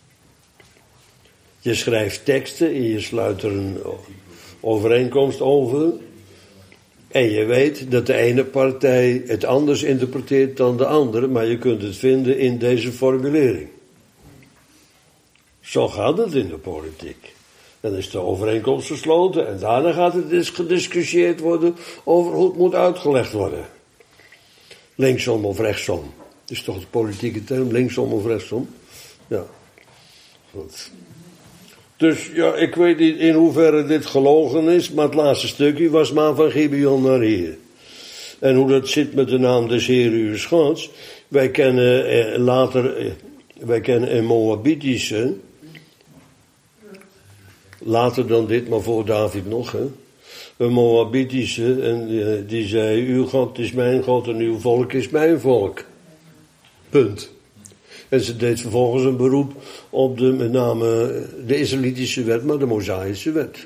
Je schrijft teksten en je sluit er een overeenkomst over. En je weet dat de ene partij het anders interpreteert dan de andere, maar je kunt het vinden in deze formulering. Zo gaat het in de politiek. Dan is de overeenkomst gesloten en daarna gaat het dus gediscussieerd worden over hoe het moet uitgelegd worden. Linksom of rechtsom. Dat is toch de politieke term, linksom of rechtsom? Ja. Goed. Dus ja, ik weet niet in hoeverre dit gelogen is, maar het laatste stukje was maar van Gibeon naar hier. En hoe dat zit met de naam des Heeren uw Gods. Wij kennen eh, later, eh, wij kennen een Moabitische, later dan dit, maar voor David nog, hè. Een Moabitische, en die, die zei: uw God is mijn God en uw volk is mijn volk. Punt. En ze deed vervolgens een beroep op de, met name de Israëlitische wet, maar de Mosaïsche wet.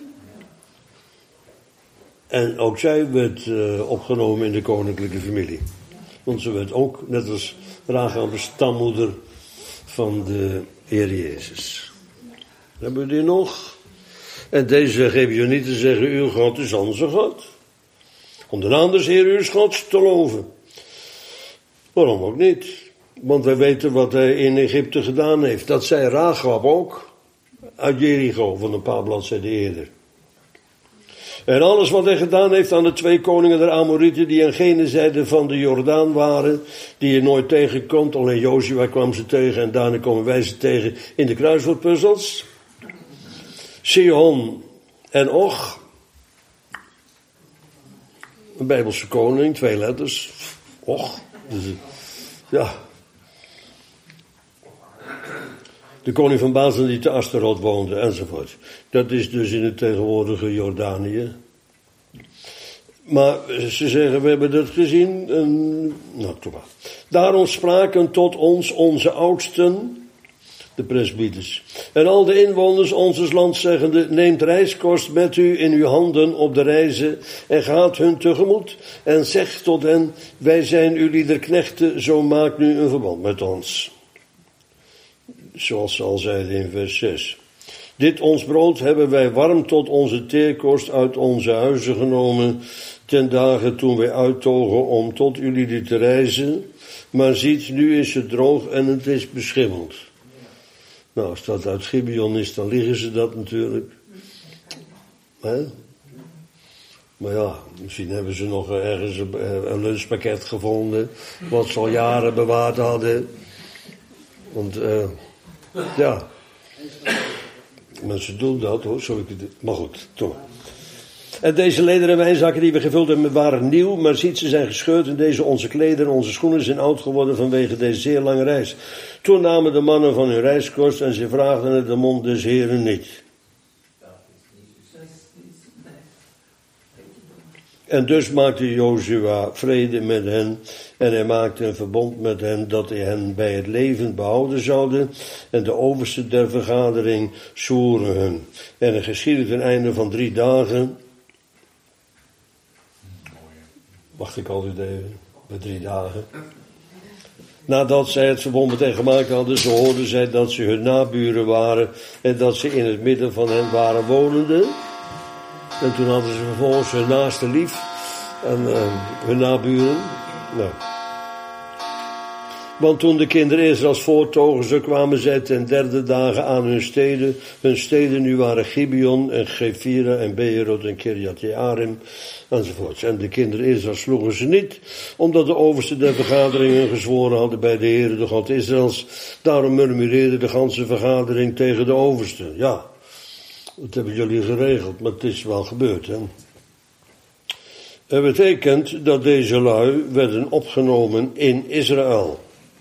En ook zij werd uh, opgenomen in de koninklijke familie. Want ze werd ook, net als Rahab, de stammoeder van de Heer Jezus. Hebben we die nog? En deze Gibeonieten zeggen: uw God is onze God. Om de naam des Heer uw Gods te loven. Waarom ook niet? Want wij weten wat hij in Egypte gedaan heeft. Dat zei Rahab ook. Uit Jericho, van een paar bladzijden eerder. En alles wat hij gedaan heeft aan de twee koningen der Amorieten, die aan gene zijde van de Jordaan waren, die je nooit tegenkomt. Alleen Jozua kwam ze tegen en daarna komen wij ze tegen in de kruiswoordpuzzels. Sihon en Og. Een Bijbelse koning, twee letters. Och. Dus, ja. De koning van Basan die te Asterot woonde, enzovoort. Dat is dus in het tegenwoordige Jordanië. Maar ze zeggen: we hebben dat gezien. En, nou, toch maar. Daarom spraken tot ons onze oudsten, de presbyters, en al de inwoners onzes lands, zeggende: neemt reiskost met u in uw handen op de reizen en gaat hun tegemoet en zegt tot hen: wij zijn jullie der knechten, zo maak nu een verbond met ons. Zoals ze al zeiden in vers zes. Dit ons brood hebben wij warm tot onze teerkost uit onze huizen genomen, ten dagen toen wij uittogen om tot jullie te reizen. Maar ziet, nu is het droog en het is beschimmeld. Nou, als dat uit Gibeon is, dan liggen ze dat natuurlijk. Hè? Maar ja, misschien hebben ze nog ergens een lunchpakket gevonden, wat ze al jaren bewaard hadden. Want, uh, ja. Mensen doen dat hoor, zo ik het. Maar goed, toch. En deze lederen wijnzakken die we gevuld hebben waren nieuw, maar ziet, ze zijn gescheurd en deze onze klederen en onze schoenen zijn oud geworden vanwege deze zeer lange reis. Toen namen de mannen van hun reiskost en ze vraagden het de mond des Heren niet. En dus maakte Jozua vrede met hen en hij maakte een verbond met hen dat hij hen bij het leven behouden zouden. En de overste der vergadering zwoeren hun. En er geschiedde ten einde van drie dagen. Wacht ik altijd even, bij drie dagen. Nadat zij het verbond met hen gemaakt hadden, zo hoorden zij dat ze hun naburen waren en dat ze in het midden van hen waren wonende. En toen hadden ze vervolgens hun naaste lief en uh, hun naburen. Nou. Want toen de kinderen Israëls voortogen, zo kwamen zij ten derde dagen aan hun steden. Hun steden nu waren Gibeon en Gephira en Beerot en Kirjat Jearim enzovoorts. En de kinderen Israëls sloegen ze niet, omdat de overste der vergaderingen gezworen hadden bij de Heere, de God Israëls. Daarom murmureerde de ganse vergadering tegen de overste. Ja. Dat hebben jullie geregeld, maar het is wel gebeurd, hè. Het betekent dat deze lui werden opgenomen in Israël.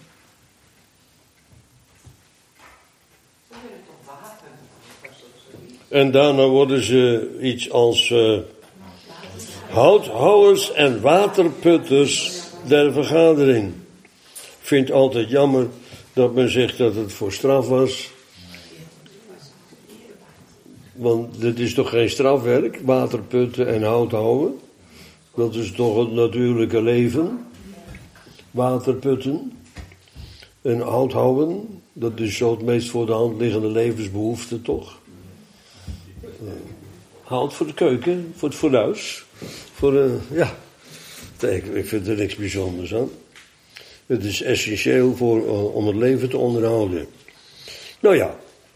En daarna worden ze iets als uh, houthouwers en waterputters der vergadering. Ik vind het altijd jammer dat men zegt dat het voor straf was. Want dit is toch geen strafwerk, waterputten en houthouden. Dat is toch het natuurlijke leven. Waterputten en houthouden, dat is zo het meest voor de hand liggende levensbehoefte, toch? Uh, hout voor de keuken, voor het fornuis. Voor, uh, ja, ik vind er niks bijzonders aan. Het is essentieel voor, uh, om het leven te onderhouden. Nou ja.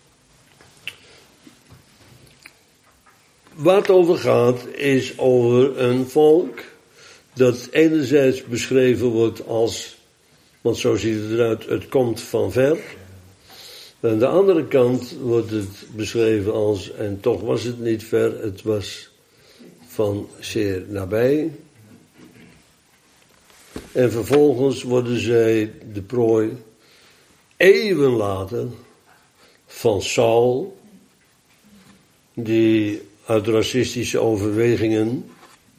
Waar het over gaat is over een volk dat enerzijds beschreven wordt als, want zo ziet het eruit, het komt van ver. Aan de andere kant wordt het beschreven als, en toch was het niet ver, het was van zeer nabij. En vervolgens worden zij de prooi eeuwen later van Saul, die uit racistische overwegingen,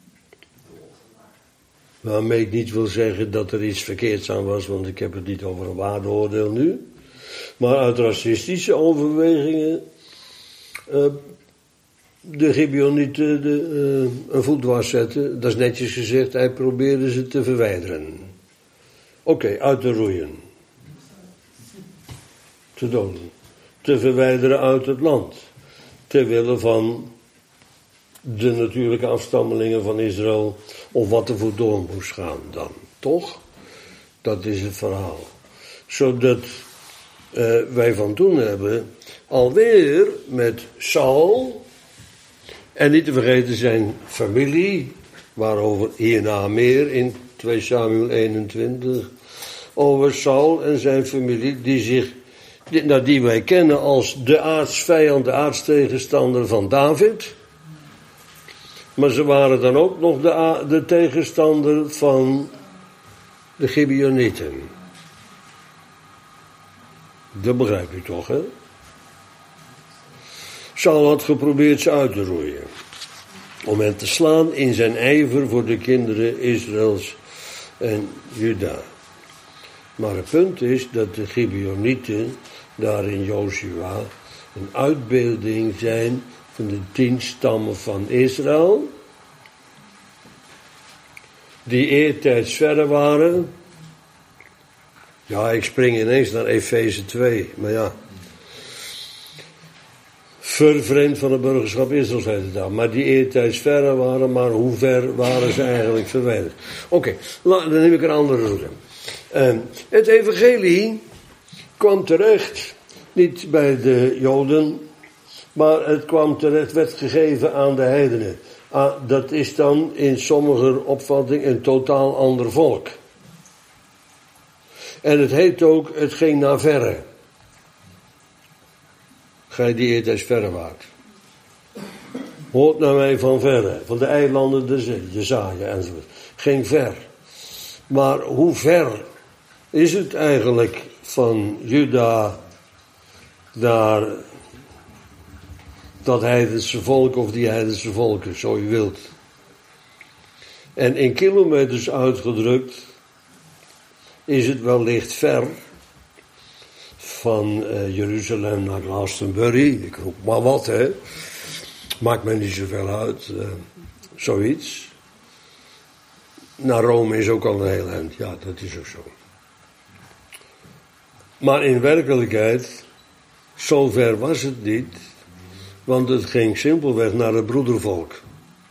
waarmee ik niet wil zeggen dat er iets verkeerds aan was, want ik heb het niet over een waardeoordeel nu, maar uit racistische overwegingen uh, de Gibeonieten de, uh, een voet dwars zetten. Dat is netjes gezegd, hij probeerde ze te verwijderen. Oké, okay, uit te roeien. Te doden. Te verwijderen uit het land. Ter wille van de natuurlijke afstammelingen van Israël, of wat er voor door moest gaan dan. Toch? Dat is het verhaal. Zodat uh, wij van toen hebben, alweer met Saul, en niet te vergeten zijn familie, waarover hierna meer in twee Samuel eenentwintig, over Saul en zijn familie, die zich, die, nou, die wij kennen als de aartsvijand, de aardstegenstander van David. Maar ze waren dan ook nog de, de tegenstander van de Gibeonieten. Dat begrijp je toch, hè? Saul had geprobeerd ze uit te roeien. Om hen te slaan in zijn ijver voor de kinderen Israëls en Juda. Maar het punt is dat de Gibeonieten daar in Jozua een uitbeelding zijn van de tien stammen van Israël, die eertijds verder waren. Ja, ik spring ineens naar Efeze twee, maar ja. Vervreemd van het burgerschap Israëls heet het dan. Maar die eertijds verder waren, maar hoe ver waren ze eigenlijk verwijderd? Oké, okay, dan neem ik een andere route. Uh, het evangelie kwam terecht, niet bij de Joden, maar het kwam terecht, werd gegeven aan de heidenen. Ah, dat is dan in sommige opvatting een totaal ander volk. En het heet ook, het ging naar verre. Gij die eertijds verre waart. hoort naar mij van verre, van de eilanden der zee, Jesaja enzovoort. Ging ver. Maar hoe ver is het eigenlijk van Juda naar dat heidense volk of die heidense volken, zo je wilt. En in kilometers uitgedrukt is het wellicht ver van uh, Jeruzalem naar Glastonbury. Ik roep maar wat, hè. Maakt mij niet zoveel uit. Uh, zoiets. Naar Rome is ook al een heel eind. Ja, dat is ook zo. Maar in werkelijkheid, zo ver was het niet. Want het ging simpelweg naar het broedervolk.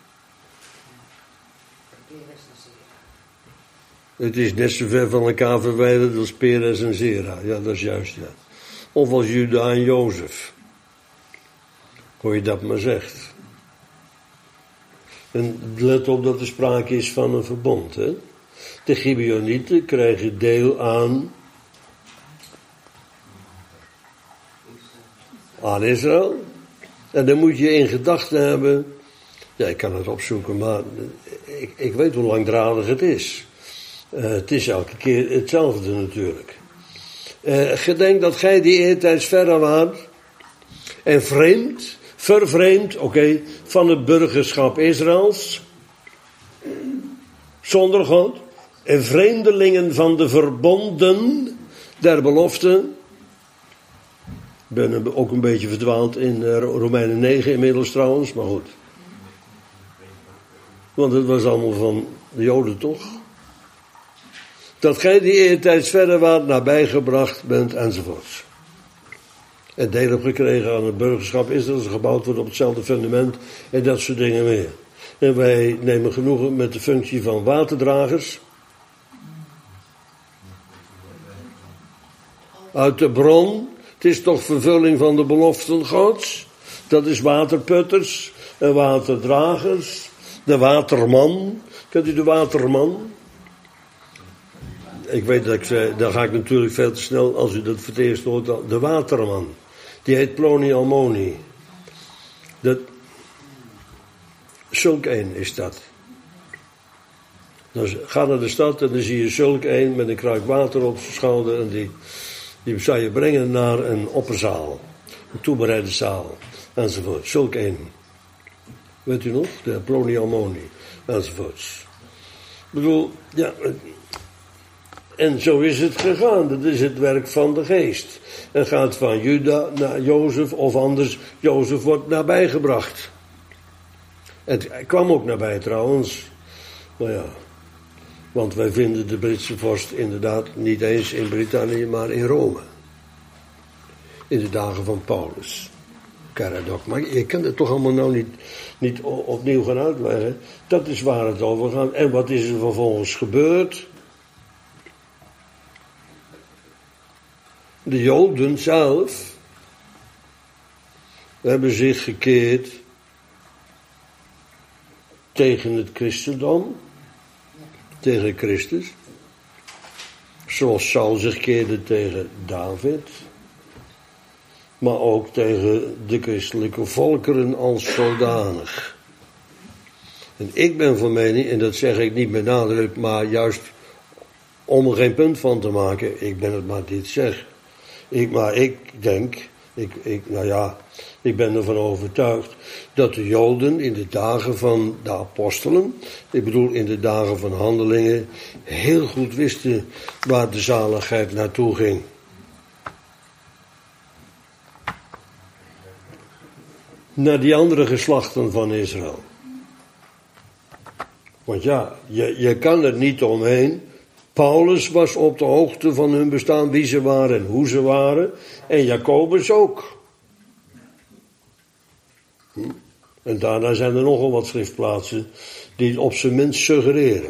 Het is net zo ver van elkaar verwijderd als Peres en Zera. Ja, dat is juist, ja. Of als Juda en Jozef. Hoe je dat maar zegt. En let op dat er sprake is van een verbond, hè. De Gibeonieten krijgen deel aan... aan Israël. En dan moet je in gedachten hebben... Ja, ik kan het opzoeken, maar... Ik, ik weet hoe langdradig het is. Uh, het is elke keer hetzelfde natuurlijk. Uh, gedenk dat gij die eertijds verre waart en vreemd, vervreemd, oké, okay, van het burgerschap Israëls, zonder God, en vreemdelingen van de verbonden der belofte. Ik ben ook een beetje verdwaald in uh, Romeinen negen inmiddels trouwens, maar goed. Want het was allemaal van de Joden toch? Dat gij die eertijds verder waart nabijgebracht bent enzovoorts. En deel hebt gekregen aan het burgerschap Israël, dat gebouwd wordt op hetzelfde fundament en dat soort dingen meer. En wij nemen genoegen met de functie van waterdragers. Uit de bron, het is toch vervulling van de beloften Gods. Dat is waterputters en waterdragers. De waterman, kent u de waterman? Ik weet dat ik zei, daar ga ik natuurlijk veel te snel, als u dat voor het eerst hoort, de waterman. Die heet Ploni Almoni. Dat, zulk een is dat. Dus ga naar de stad en dan zie je zulk een met een kruik water op zijn schouder en die, die zou je brengen naar een opperzaal. Een toebereide zaal. Enzovoort. Zulk een. Weet u nog? De Ploni Almoni. Enzovoorts. Ik bedoel, ja... En zo is het gegaan. Dat is het werk van de geest. En gaat van Juda naar Jozef, of anders, Jozef wordt nabijgebracht. Het kwam ook nabij trouwens. Maar ja, want wij vinden de Britse vorst inderdaad niet eens in Brittannië, maar in Rome. In de dagen van Paulus. Caradoc. Maar je kan het toch allemaal nou niet, niet opnieuw gaan uitleggen. Dat is waar het over gaat. En wat is er vervolgens gebeurd? De Joden zelf hebben zich gekeerd tegen het christendom, tegen Christus, zoals Saul zich keerde tegen David, maar ook tegen de christelijke volkeren als zodanig. En ik ben van mening, en dat zeg ik niet met nadruk, maar juist om er geen punt van te maken, ik ben het maar dit zeg. Ik, maar ik denk, ik, ik, nou ja, ik ben ervan overtuigd dat de Joden in de dagen van de apostelen, ik bedoel in de dagen van Handelingen, heel goed wisten waar de zaligheid naartoe ging. Naar die andere geslachten van Israël. Want ja, je, je kan er niet omheen. Paulus was op de hoogte van hun bestaan, wie ze waren en hoe ze waren. En Jacobus ook. Hm? En daarna zijn er nogal wat schriftplaatsen die het op zijn minst suggereren.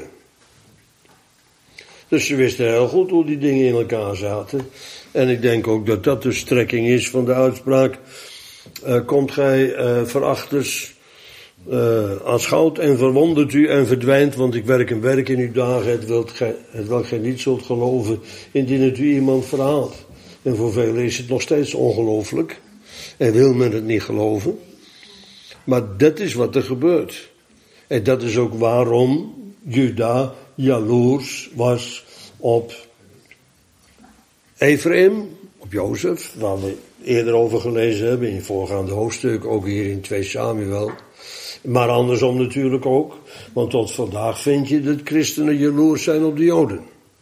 Dus ze wisten heel goed hoe die dingen in elkaar zaten. En ik denk ook dat dat de strekking is van de uitspraak. Uh, komt gij uh, verachters uh, aanschouwt en verwondert u en verdwijnt, want ik werk een werk in uw dagen, het wilt gij, het welk gij niet zult geloven, indien het u iemand verhaalt. En voor velen is het nog steeds ongelooflijk en wil men het niet geloven. Maar dat is wat er gebeurt. En dat is ook waarom Juda jaloers was op Ephraim, op Jozef, waar we eerder over gelezen hebben in het voorgaande hoofdstuk, ook hier in twee Samuel. Maar andersom natuurlijk ook, want tot vandaag vind je dat christenen jaloers zijn op de Joden.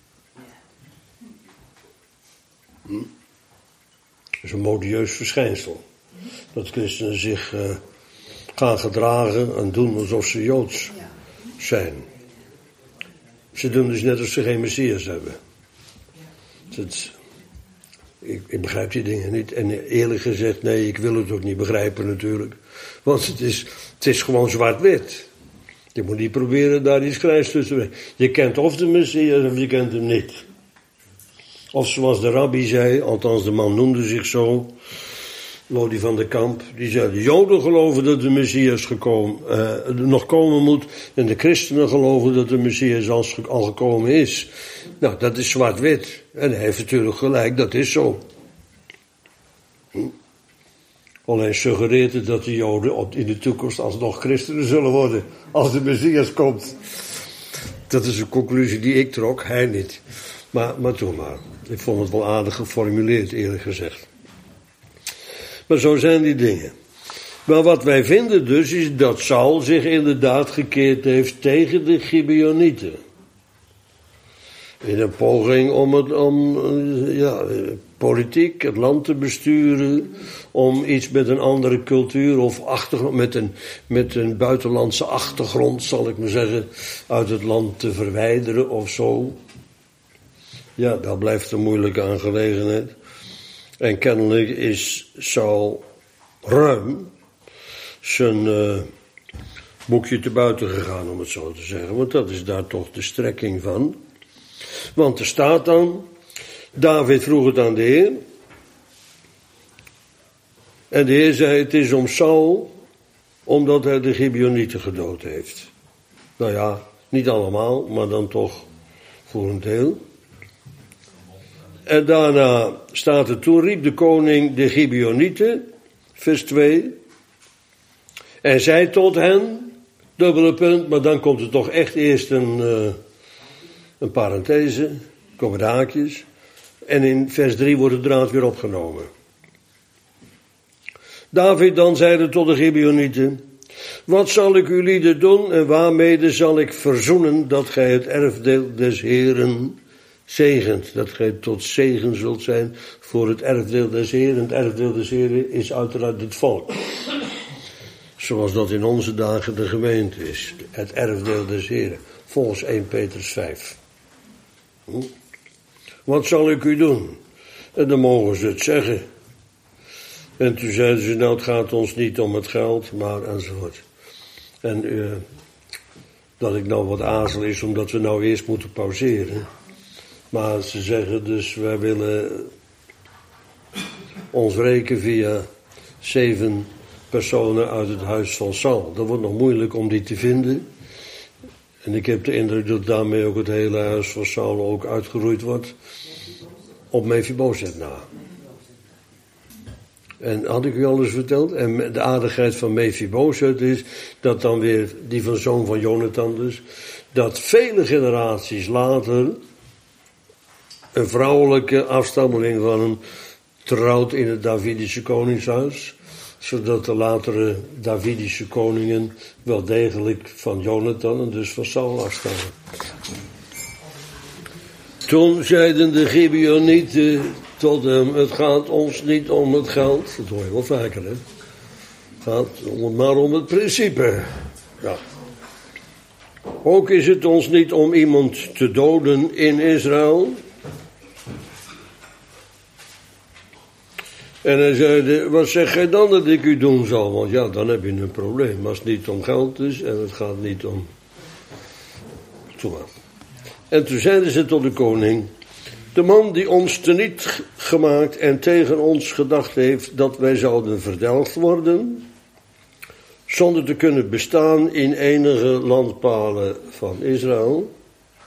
Hm? Dat is een modieus verschijnsel. Dat christenen zich uh, gaan gedragen en doen alsof ze Joods zijn. Ze doen dus net als ze geen Messias hebben. Dat, ik, ik begrijp die dingen niet. En eerlijk gezegd, nee, ik wil het ook niet begrijpen natuurlijk. Want het is, het is gewoon zwart-wit. Je moet niet proberen daar iets grijs tussen te brengen. Je kent of de Messias of je kent hem niet. Of zoals de rabbi zei, althans de man noemde zich zo, Lodi van de Kamp, die zei, de Joden geloven dat de Messias gekomen, uh, nog komen moet, en de christenen geloven dat de Messias al, al gekomen is. Nou, dat is zwart-wit. En hij heeft natuurlijk gelijk, dat is zo. Hm? Alleen suggereert het dat de Joden op, in de toekomst alsnog christenen zullen worden, als de Messias komt. Dat is een conclusie die ik trok, hij niet. Maar, maar toen maar. Ik vond het wel aardig geformuleerd, eerlijk gezegd. Maar zo zijn die dingen. Maar wat wij vinden dus, is dat Saul zich inderdaad gekeerd heeft tegen de Gibeonieten. In een poging om het, om, ja, politiek, het land te besturen, om iets met een andere cultuur of achtergrond, met een, met een buitenlandse achtergrond, zal ik maar zeggen, uit het land te verwijderen of zo. Ja, dat blijft een moeilijke aangelegenheid. En kennelijk is Saul ruim zijn uh, boekje te buiten gegaan, om het zo te zeggen. Want dat is daar toch de strekking van. Want er staat dan, David vroeg het aan de Heer. En de Heer zei, het is om Saul, omdat hij de Gibeonieten gedood heeft. Nou ja, niet allemaal, maar dan toch voor een deel. En daarna staat er, toen riep de koning de Gibeonieten, vers twee, en zei tot hen, dubbele punt, maar dan komt er toch echt eerst een, uh, een parenthese, komen de haakjes, en in vers drie wordt de draad weer opgenomen. David dan zeide tot de Gibeonieten, wat zal ik u lieden doen en waarmede zal ik verzoenen dat gij het erfdeel des Heeren zegent, dat gij tot zegen zult zijn voor het erfdeel des Heeren. Het erfdeel des Heeren is uiteraard het volk. Zoals dat in onze dagen de gemeente is. Het erfdeel des Heeren. Volgens eerste Petrus vijf. Hm? Wat zal ik u doen? En dan mogen ze het zeggen. En toen zeiden ze, nou het gaat ons niet om het geld, maar enzovoort. En uh, dat ik nou wat azel is, omdat we nou eerst moeten pauzeren. Maar ze zeggen dus, wij willen ons wreken via zeven personen uit het huis van Saul. Dat wordt nog moeilijk om die te vinden. En ik heb de indruk dat daarmee ook het hele huis van Saul ook uitgeroeid wordt. Op Mephibozet na. En had ik u al eens verteld? En de aardigheid van Mephibozet is dat dan weer, die van zoon van Jonathan dus, dat vele generaties later een vrouwelijke afstammeling van hem trouwt in het Davidische koningshuis, zodat de latere Davidische koningen wel degelijk van Jonathan en dus van Saul afstammen. Toen zeiden de Gibeonieten tot hem, het gaat ons niet om het geld, dat hoor je wel vaker, hè. Het gaat maar om het principe. Ja. Ook is het ons niet om iemand te doden in Israël. En hij zei, wat zeg jij dan dat ik u doen zal? Want ja, dan heb je een probleem. Als het niet om geld is en het gaat niet om... Toe maar. En toen zeiden ze tot de koning, de man die ons teniet gemaakt en tegen ons gedacht heeft dat wij zouden verdelgd worden, zonder te kunnen bestaan in enige landpalen van Israël,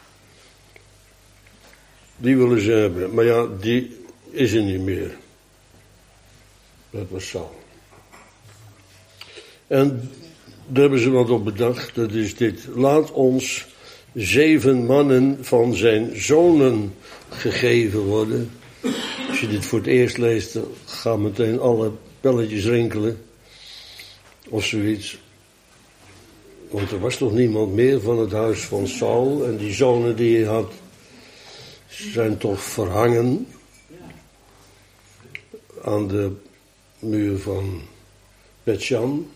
die willen ze hebben. Maar ja, die is er niet meer. Dat was Saul. En daar hebben ze wat op bedacht. Dat is dit. Laat ons zeven mannen van zijn zonen gegeven worden. Als je dit voor het eerst leest, dan gaan meteen alle belletjes rinkelen. Of zoiets. Want er was toch niemand meer van het huis van Saul. En die zonen die hij had, zijn toch verhangen aan de muur van Bet-Shan.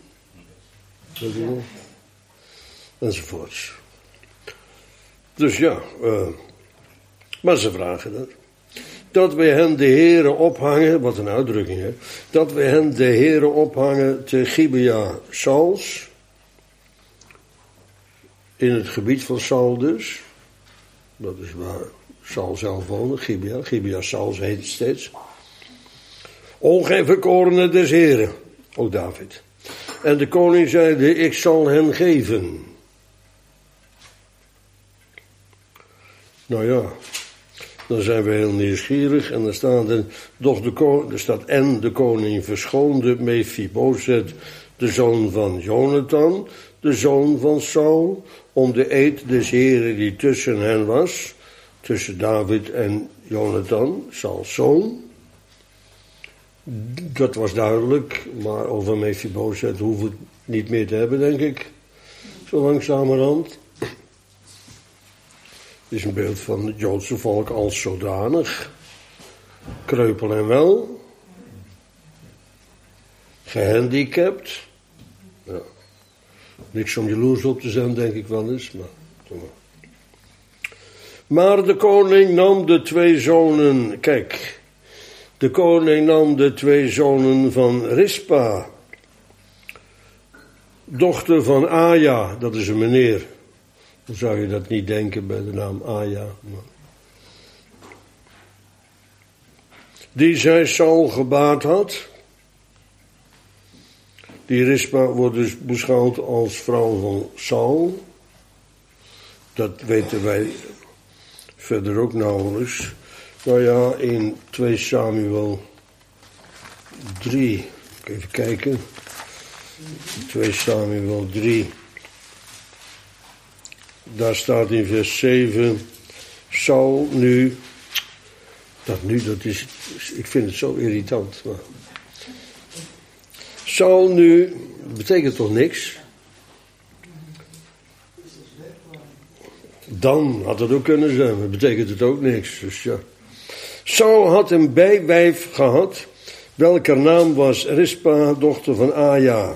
Enzovoorts. Dus ja, uh, maar ze vragen dat. Dat we hen de heren ophangen, wat een uitdrukking hè. Dat we hen de heren ophangen te Gibea Sauls. In het gebied van Saul dus. Dat is waar Saul zelf woonde, Gibea. Gibea Sauls heet het steeds. Ongeverkorene des heren, ook David. En de koning zeide, ik zal hen geven. Nou ja, dan zijn we heel nieuwsgierig. En dan staat er, doch de koning, er staat en de koning verschoonde Mephibozet, de zoon van Jonathan, de zoon van Saul, om de eed des heren die tussen hen was, tussen David en Jonathan, Sauls zoon. Dat was duidelijk, maar over Mephibozet hoeven we het niet meer te hebben, denk ik. Zo langzamerhand. Het is een beeld van het Joodse volk als zodanig. Kreupel en wel. Gehandicapt. Ja. Niks om jaloers op te zijn, denk ik wel eens. Maar, maar de koning nam de twee zonen, kijk... De koning nam de twee zonen van Rispa, dochter van Aja, dat is een meneer. Dan zou je dat niet denken bij de naam Aja. Die zij Saul gebaard had. Die Rispa wordt dus beschouwd als vrouw van Saul. Dat weten wij verder ook nauwelijks. Nou ja, in twee Samuel drie, even kijken, twee Samuel drie, daar staat in vers zeven, Saul nu, dat nu, dat is, ik vind het zo irritant, maar. Saul nu, betekent toch niks? Dan had het ook kunnen zijn, maar betekent het ook niks, dus ja. Saul had een bijwijf gehad, welker naam was Rispa, dochter van Aja.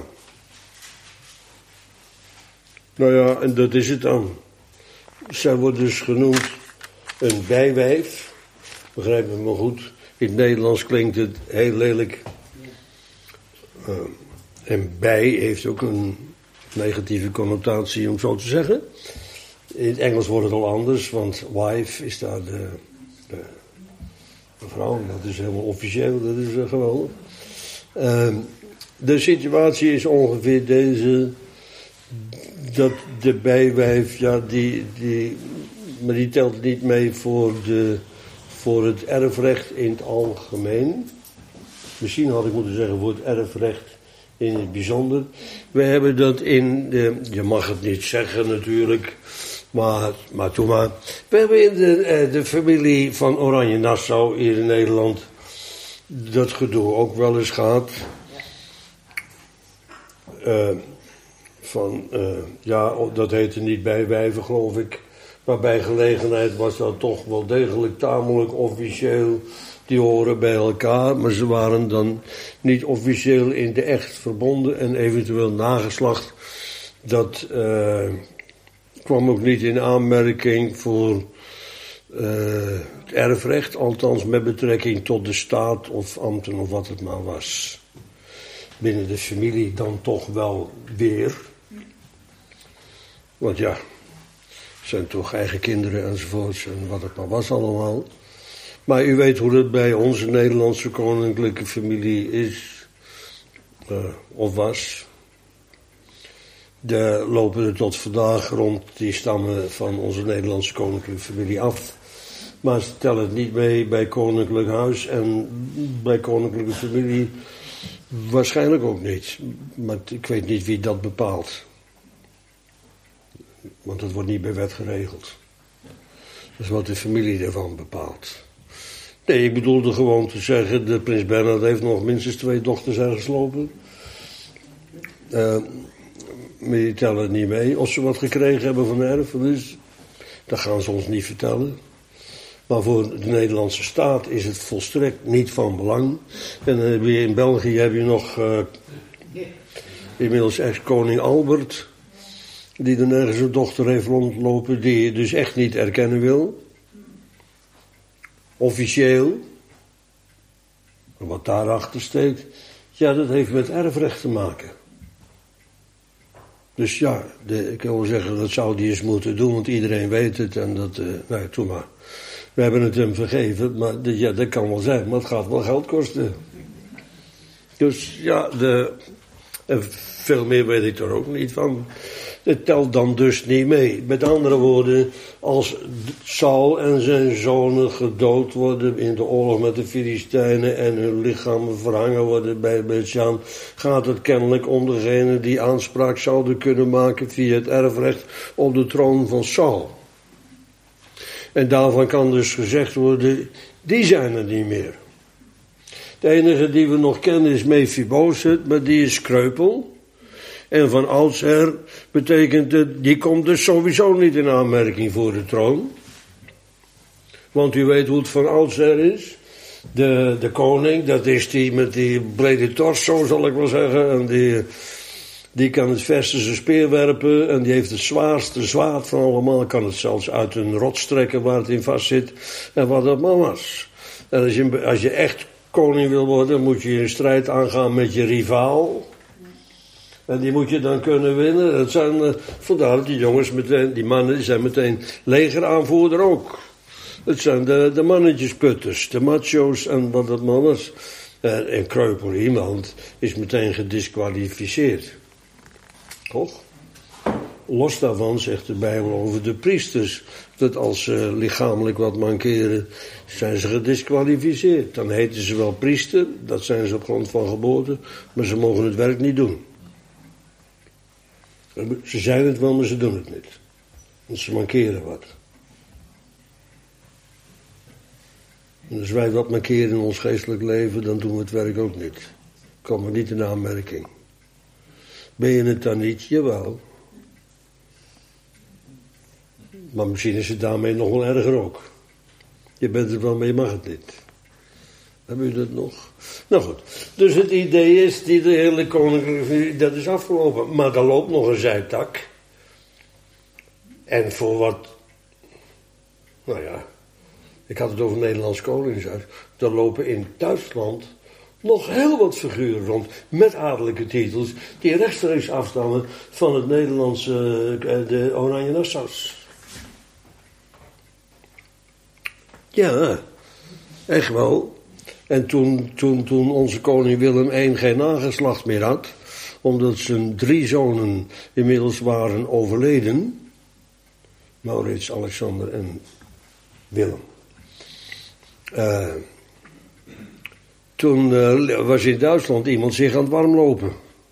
Nou ja, en dat is het dan. Zij wordt dus genoemd een bijwijf. Begrijp me maar goed. In het Nederlands klinkt het heel lelijk. Uh, en bij heeft ook een negatieve connotatie, om zo te zeggen. In het Engels wordt het al anders, want wife is daar de... de vrouw, dat is helemaal officieel, dat is uh, geweldig. Uh, de situatie is ongeveer deze, dat de bijwijf, ja, die, die, maar die telt niet mee voor, de, voor het erfrecht in het algemeen. Misschien had ik moeten zeggen voor het erfrecht in het bijzonder. We hebben dat in, de, je mag het niet zeggen natuurlijk, Maar, maar toen maar. We hebben in de, de familie van Oranje-Nassau hier in Nederland dat gedoe ook wel eens gehad. Uh, van, uh, ja, dat heette niet bijwijven, geloof ik. Maar bij gelegenheid was dat toch wel degelijk tamelijk officieel. Die horen bij elkaar, maar ze waren dan niet officieel in de echt verbonden en eventueel nageslacht. Dat uh, kwam ook niet in aanmerking voor uh, het erfrecht, althans met betrekking tot de staat of ambten of wat het maar was. Binnen de familie dan toch wel weer. Want ja, het zijn toch eigen kinderen enzovoorts en wat het maar was allemaal. Maar u weet hoe het bij onze Nederlandse koninklijke familie is, uh, of was. De lopen er tot vandaag rond die stammen van onze Nederlandse koninklijke familie af. Maar ze tellen het niet mee bij koninklijk huis en bij koninklijke familie Waarschijnlijk ook niet. Maar ik weet niet wie dat bepaalt. Want dat wordt niet bij wet geregeld. Dat is wat de familie ervan bepaalt. Nee, ik bedoelde gewoon te zeggen, de prins Bernhard heeft nog minstens twee dochters ergens lopen. Uh, maar die tellen niet mee. Of ze wat gekregen hebben van erfenis, dat gaan ze ons niet vertellen. Maar voor de Nederlandse staat is het volstrekt niet van belang. En dan heb je in België heb je nog uh, inmiddels ex-koning Albert, die er nergens een dochter heeft rondlopen, die je dus echt niet erkennen wil. Officieel. En wat daarachter steekt, ja, dat heeft met erfrecht te maken. Dus ja, de, ik wil zeggen, dat zou die eens moeten doen, want iedereen weet het en dat, uh, nou ja, doe maar. We hebben het hem vergeven, maar de, ja, dat kan wel zijn, maar het gaat wel geld kosten. Dus ja, de, en veel meer weet ik er ook niet van. Het telt dan dus niet mee. Met andere woorden, als Saul en zijn zonen gedood worden in de oorlog met de Filistijnen en hun lichamen verhangen worden bij Bet-Shan, gaat het kennelijk om degene die aanspraak zouden kunnen maken via het erfrecht op de troon van Saul. En daarvan kan dus gezegd worden, die zijn er niet meer. De enige die we nog kennen is Mephibosheth, maar die is kreupel. En van oudsher betekent het, die komt dus sowieso niet in aanmerking voor de troon. Want u weet hoe het van oudsher is. De, de koning, dat is die met die brede torso, zal ik wel zeggen. En die, die kan het verste speer werpen. En die heeft het zwaarste zwaard van allemaal. Kan het zelfs uit een rots trekken waar het in vast zit. En wat dat maar was. En als je, als je echt koning wil worden, moet je een strijd aangaan met je rivaal. En die moet je dan kunnen winnen. Dat zijn, uh, vandaar dat die jongens meteen, die mannen, die zijn meteen legeraanvoerder ook. Het zijn de, de mannetjesputters, de macho's en wat dat man was. Uh, en kreupel iemand is meteen gedisqualificeerd. Toch? Los daarvan zegt de Bijbel over de priesters, dat als ze lichamelijk wat mankeren, zijn ze gedisqualificeerd. Dan heten ze wel priester, dat zijn ze op grond van geboorte, maar ze mogen het werk niet doen. Ze zijn het wel, maar ze doen het niet. Want ze mankeren wat. En als wij wat mankeren in ons geestelijk leven, dan doen we het werk ook niet. Komen we niet in aanmerking. Ben je het dan niet? Jawel. Maar misschien is het daarmee nog wel erger ook. Je bent het wel, maar je mag het niet. Hebben jullie dat nog? Nou goed, dus het idee is, die de hele koninklijke, dat is afgelopen. Maar er loopt nog een zijtak. En voor wat, nou ja, ik had het over het Nederlands Koningshuis. Er lopen in Duitsland nog heel wat figuren rond met adellijke titels, die rechtstreeks afstammen van het Nederlandse, de Oranje Nassau's. Ja, echt wel. En toen, toen, toen onze koning Willem de Eerste geen nageslacht meer had, omdat zijn drie zonen inmiddels waren overleden, Maurits, Alexander en Willem. Uh, toen uh, was in Duitsland iemand zich aan het warmlopen.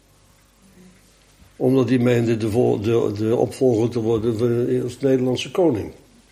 Omdat hij meende de, vol, de, de opvolger te worden van als Nederlandse koning.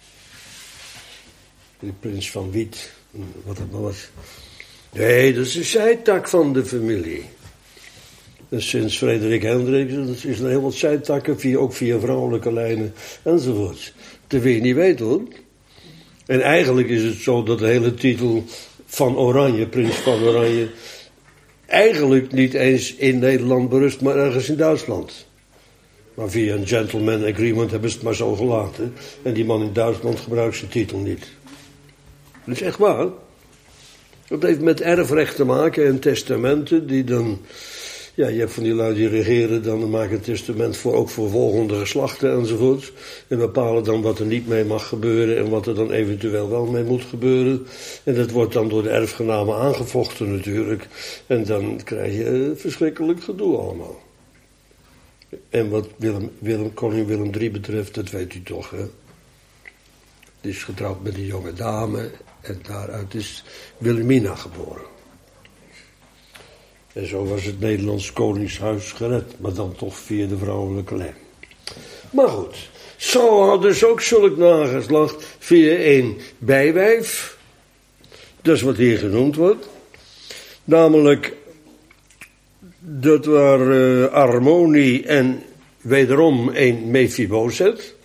De prins van Wied, wat dat maar was. Nee, dat is een zijtak van de familie. Dus sinds Frederik Hendrik, dat is er heel wat zijtakken, via, ook via vrouwelijke lijnen enzovoort. Dat wil je niet weten hoor. En eigenlijk is het zo dat de hele titel van Oranje, prins van Oranje, eigenlijk niet eens in Nederland berust, maar ergens in Duitsland. Maar via een gentleman agreement hebben ze het maar zo gelaten. En die man in Duitsland gebruikt zijn titel niet. Dat is echt waar. Dat heeft met erfrecht te maken en testamenten die dan, ja, je hebt van die lui die regeren, dan maken een testament voor, ook voor volgende geslachten enzovoort. En bepalen dan wat er niet mee mag gebeuren en wat er dan eventueel wel mee moet gebeuren. En dat wordt dan door de erfgenamen aangevochten natuurlijk. En dan krijg je verschrikkelijk gedoe allemaal. En wat Willem, Willem, koning Willem de Eerste betreft, dat weet u toch, hè. Die is getrouwd met een jonge dame en daaruit is Wilhelmina geboren. En zo was het Nederlands koningshuis gered, maar dan toch via de vrouwelijke lijn. Maar goed, Saul had dus ook zulk nageslacht via een bijwijf. Dat is wat hier genoemd wordt. Namelijk, dat waren uh, Armoni en wederom een Mephibozet.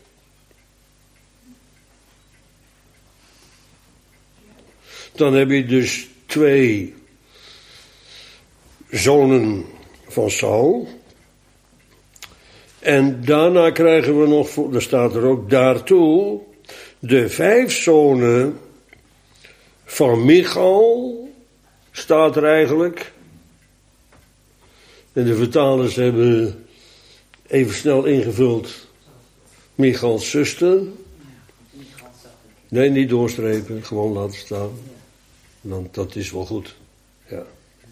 Dan heb je dus twee zonen van Saul. En daarna krijgen we nog, er staat er ook daartoe, de vijf zonen van Michal, staat er eigenlijk. En de vertalers hebben even snel ingevuld Michals zuster. Nee, niet doorstrepen, gewoon laten staan. Want dat is wel goed. Ja.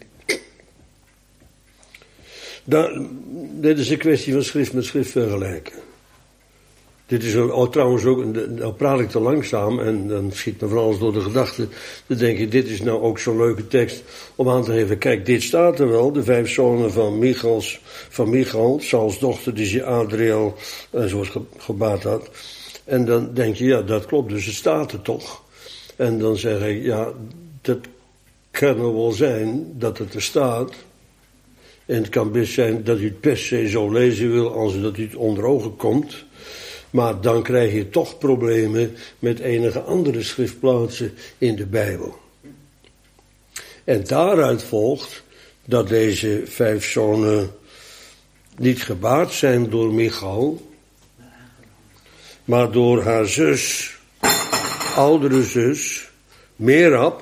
Da, dit is een kwestie van schrift met schrift vergelijken. Dit is oh, trouwens ook, nou praat ik te langzaam en dan schiet me van alles door de gedachten. Dan denk ik, dit is nou ook zo'n leuke tekst om aan te geven. Kijk, dit staat er wel, de vijf zonen van Michals, van Michal, Sauls dochter, die ze Adriel enzovoort ge, gebaat had. En dan denk je, ja, dat klopt, dus het staat er toch. En dan zeg ik, ja, dat kan er wel zijn dat het er staat. En het kan best zijn dat u het per se zo lezen wil als dat u het onder ogen komt. Maar dan krijg je toch problemen met enige andere schriftplaatsen in de Bijbel. En daaruit volgt dat deze vijf zonen niet gebaard zijn door Michal, maar door haar zus, oudere zus, Merab.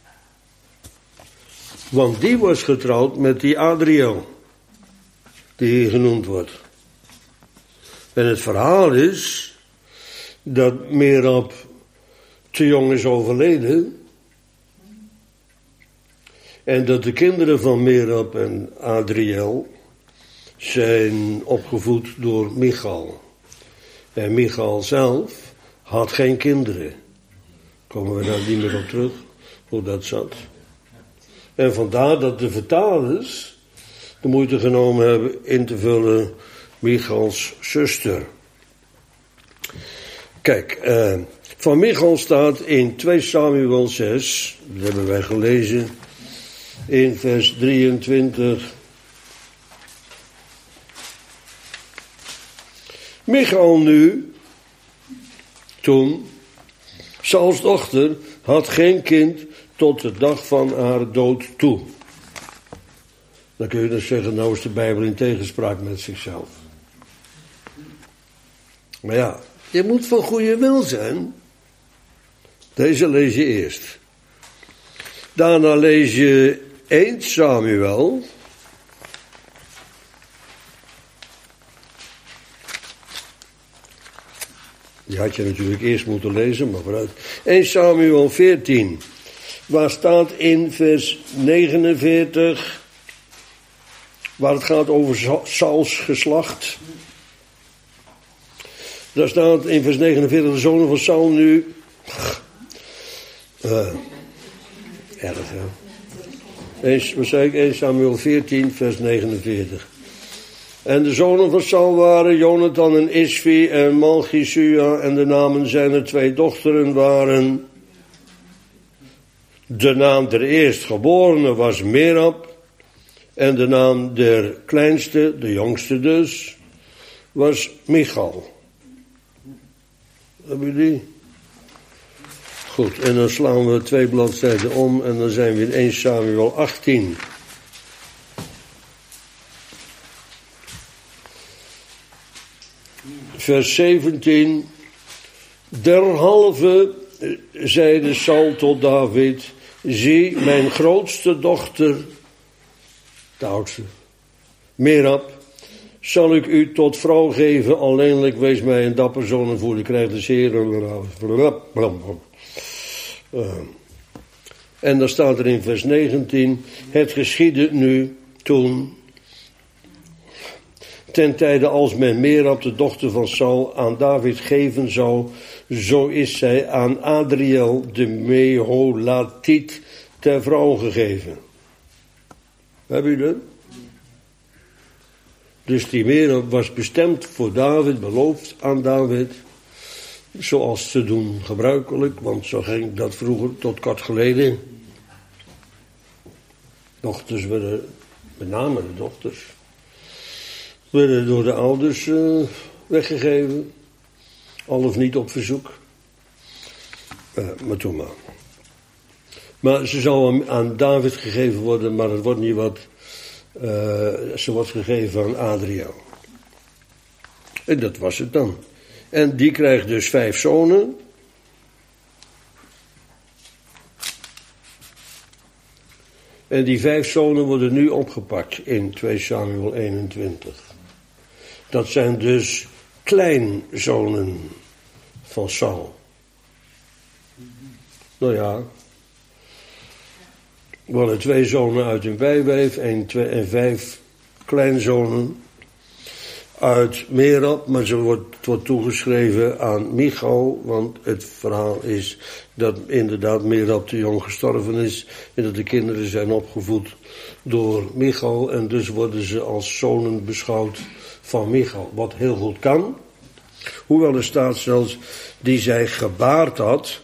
Want die was getrouwd met die Adriel, die hier genoemd wordt. En het verhaal is dat Merab te jong is overleden. En dat de kinderen van Merab en Adriel zijn opgevoed door Michal. En Michal zelf had geen kinderen. Komen we daar niet meer op terug, hoe dat zat. En vandaar dat de vertalers de moeite genomen hebben in te vullen Michals zuster. Kijk, uh, van Michal staat in twee Samuel zes, dat hebben wij gelezen, in vers drieëntwintig. Michal nu, toen, Sauls dochter, had geen kind tot de dag van haar dood toe. Dan kun je dus zeggen, nou is de Bijbel in tegenspraak met zichzelf. Maar ja, je moet van goede wil zijn. Deze lees je eerst. Daarna lees je eerste Samuel. Die had je natuurlijk eerst moeten lezen, maar vooruit. eerste Samuel veertien. Waar staat in vers negenenveertig, waar het gaat over Sauls geslacht. Daar staat in vers negenenveertig, de zonen van Saul nu. Uh, erg, hè. Eens, wat zei ik? eerste Samuel veertien, vers negenenveertig. En de zonen van Saul waren Jonathan en Isvi en Malchisua. En de namen zijner twee dochteren waren. De naam der eerstgeborene was Merab. En de naam der kleinste, de jongste dus, was Michal. Hebben jullie die? Goed, en dan slaan we twee bladzijden om en dan zijn we in eerste Samuel achttien. Vers zeventien. Derhalve zeide Saul tot David, zie mijn grootste dochter, de oudste, Merab, zal ik u tot vrouw geven, alleenlijk wees mij een dapper zoon en voor, ik krijg de zeer. Uh, en dan staat er in vers negentien, het geschiedde nu toen, ten tijde als men Merab, de dochter van Saul, aan David geven zou, zo is zij aan Adriel de Meholatiet ter vrouw gegeven. Heb je dat? Dus die Merab was bestemd voor David, beloofd aan David. Zoals ze doen gebruikelijk, want zo ging dat vroeger tot kort geleden. Dochters werden, met name de dochters, werden door de ouders uh, weggegeven. Al of niet op verzoek. Uh, maar toen maar. Maar ze zou aan David gegeven worden, maar het wordt niet wat. Uh, ze wordt gegeven aan Adriel. En dat was het dan. En die krijgt dus vijf zonen. En die vijf zonen worden nu opgepakt in twee Samuel eenentwintig. Dat zijn dus kleinzonen van Saul. Nou ja, er worden twee zonen uit een bijwijf en, twee, en vijf kleinzonen uit Merab, maar ze wordt, het wordt toegeschreven aan Michal, want het verhaal is dat inderdaad Merab te jong gestorven is en dat de kinderen zijn opgevoed door Michal en dus worden ze als zonen beschouwd van Michal, wat heel goed kan. Hoewel er staat zelfs die zij gebaard had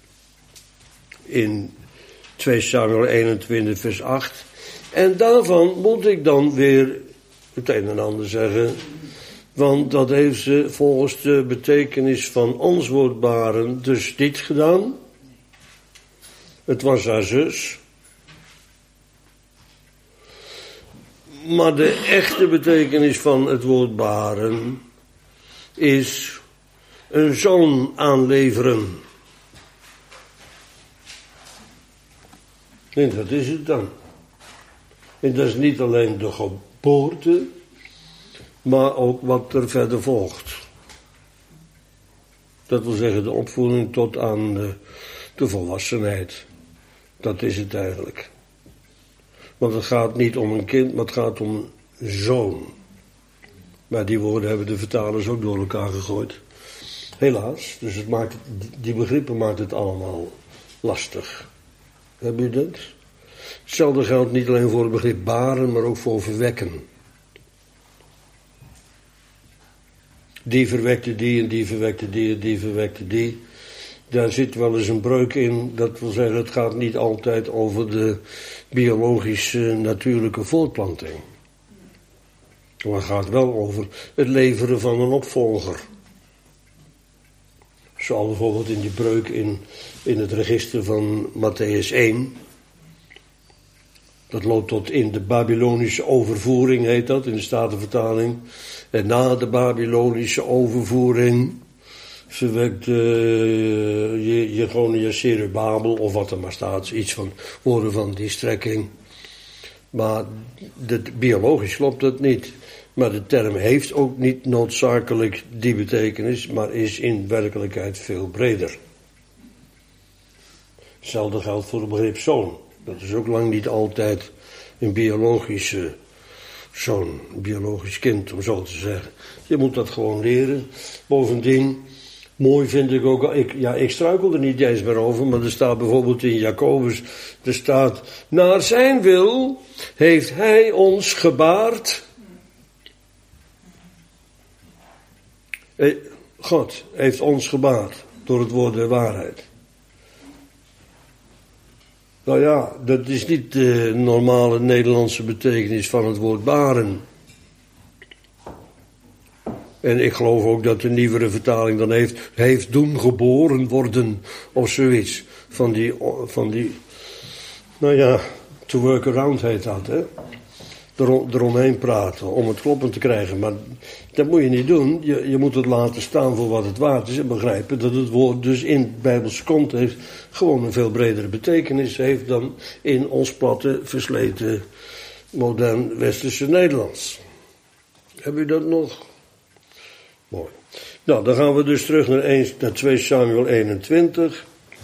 in twee Samuel eenentwintig vers acht. En daarvan moet ik dan weer het een en ander zeggen. Want dat heeft ze volgens de betekenis van ons woord baren dus niet gedaan. Het was haar zus. Maar de echte betekenis van het woord baren is een zoon aanleveren. En dat is het dan. En dat is niet alleen de geboorte, maar ook wat er verder volgt. Dat wil zeggen de opvoeding tot aan de, de volwassenheid. Dat is het eigenlijk. Want het gaat niet om een kind, maar het gaat om een zoon. Maar die woorden hebben de vertalers ook door elkaar gegooid. Helaas, dus het maakt, die begrippen maakt het allemaal lastig. Heb je dat? Hetzelfde geldt niet alleen voor het begrip baren, maar ook voor verwekken. Die verwekte die en die verwekte die en die verwekte die. Daar zit wel eens een breuk in. Dat wil zeggen, het gaat niet altijd over de biologische natuurlijke voortplanting. Maar het gaat wel over het leveren van een opvolger. Zoals bijvoorbeeld in die breuk in, in het register van Matthäus één. Dat loopt tot in de Babylonische overvoering, heet dat, in de Statenvertaling. En na de Babylonische overvoering verwekt uh, je, Jegonia Serubabel, of wat er maar staat, iets van woorden van die strekking. Maar de, biologisch klopt dat niet. Maar de term heeft ook niet noodzakelijk die betekenis, maar is in werkelijkheid veel breder. Hetzelfde geldt voor het begrip zoon. Dat is ook lang niet altijd een biologische zoon, een biologisch kind, om zo te zeggen. Je moet dat gewoon leren. Bovendien, mooi vind ik ook, ik, ja, ik struikel er niet eens meer over, maar er staat bijvoorbeeld in Jacobus, er staat, naar zijn wil heeft hij ons gebaard. God heeft ons gebaard door het woord der waarheid. Nou ja, dat is niet de normale Nederlandse betekenis van het woord baren. En ik geloof ook dat de nieuwere vertaling dan heeft, heeft doen geboren worden, of zoiets. Van die, van die, nou ja, to work around heet dat, hè. Erom, eromheen praten, om het kloppend te krijgen. Maar dat moet je niet doen. Je, je moet het laten staan voor wat het waard is en begrijpen dat het woord dus in Bijbelse context gewoon een veel bredere betekenis heeft dan in ons platte, versleten, modern westerse Nederlands. Heb je dat nog? Mooi. Nou, dan gaan we dus terug naar, een, naar twee Samuel eenentwintig.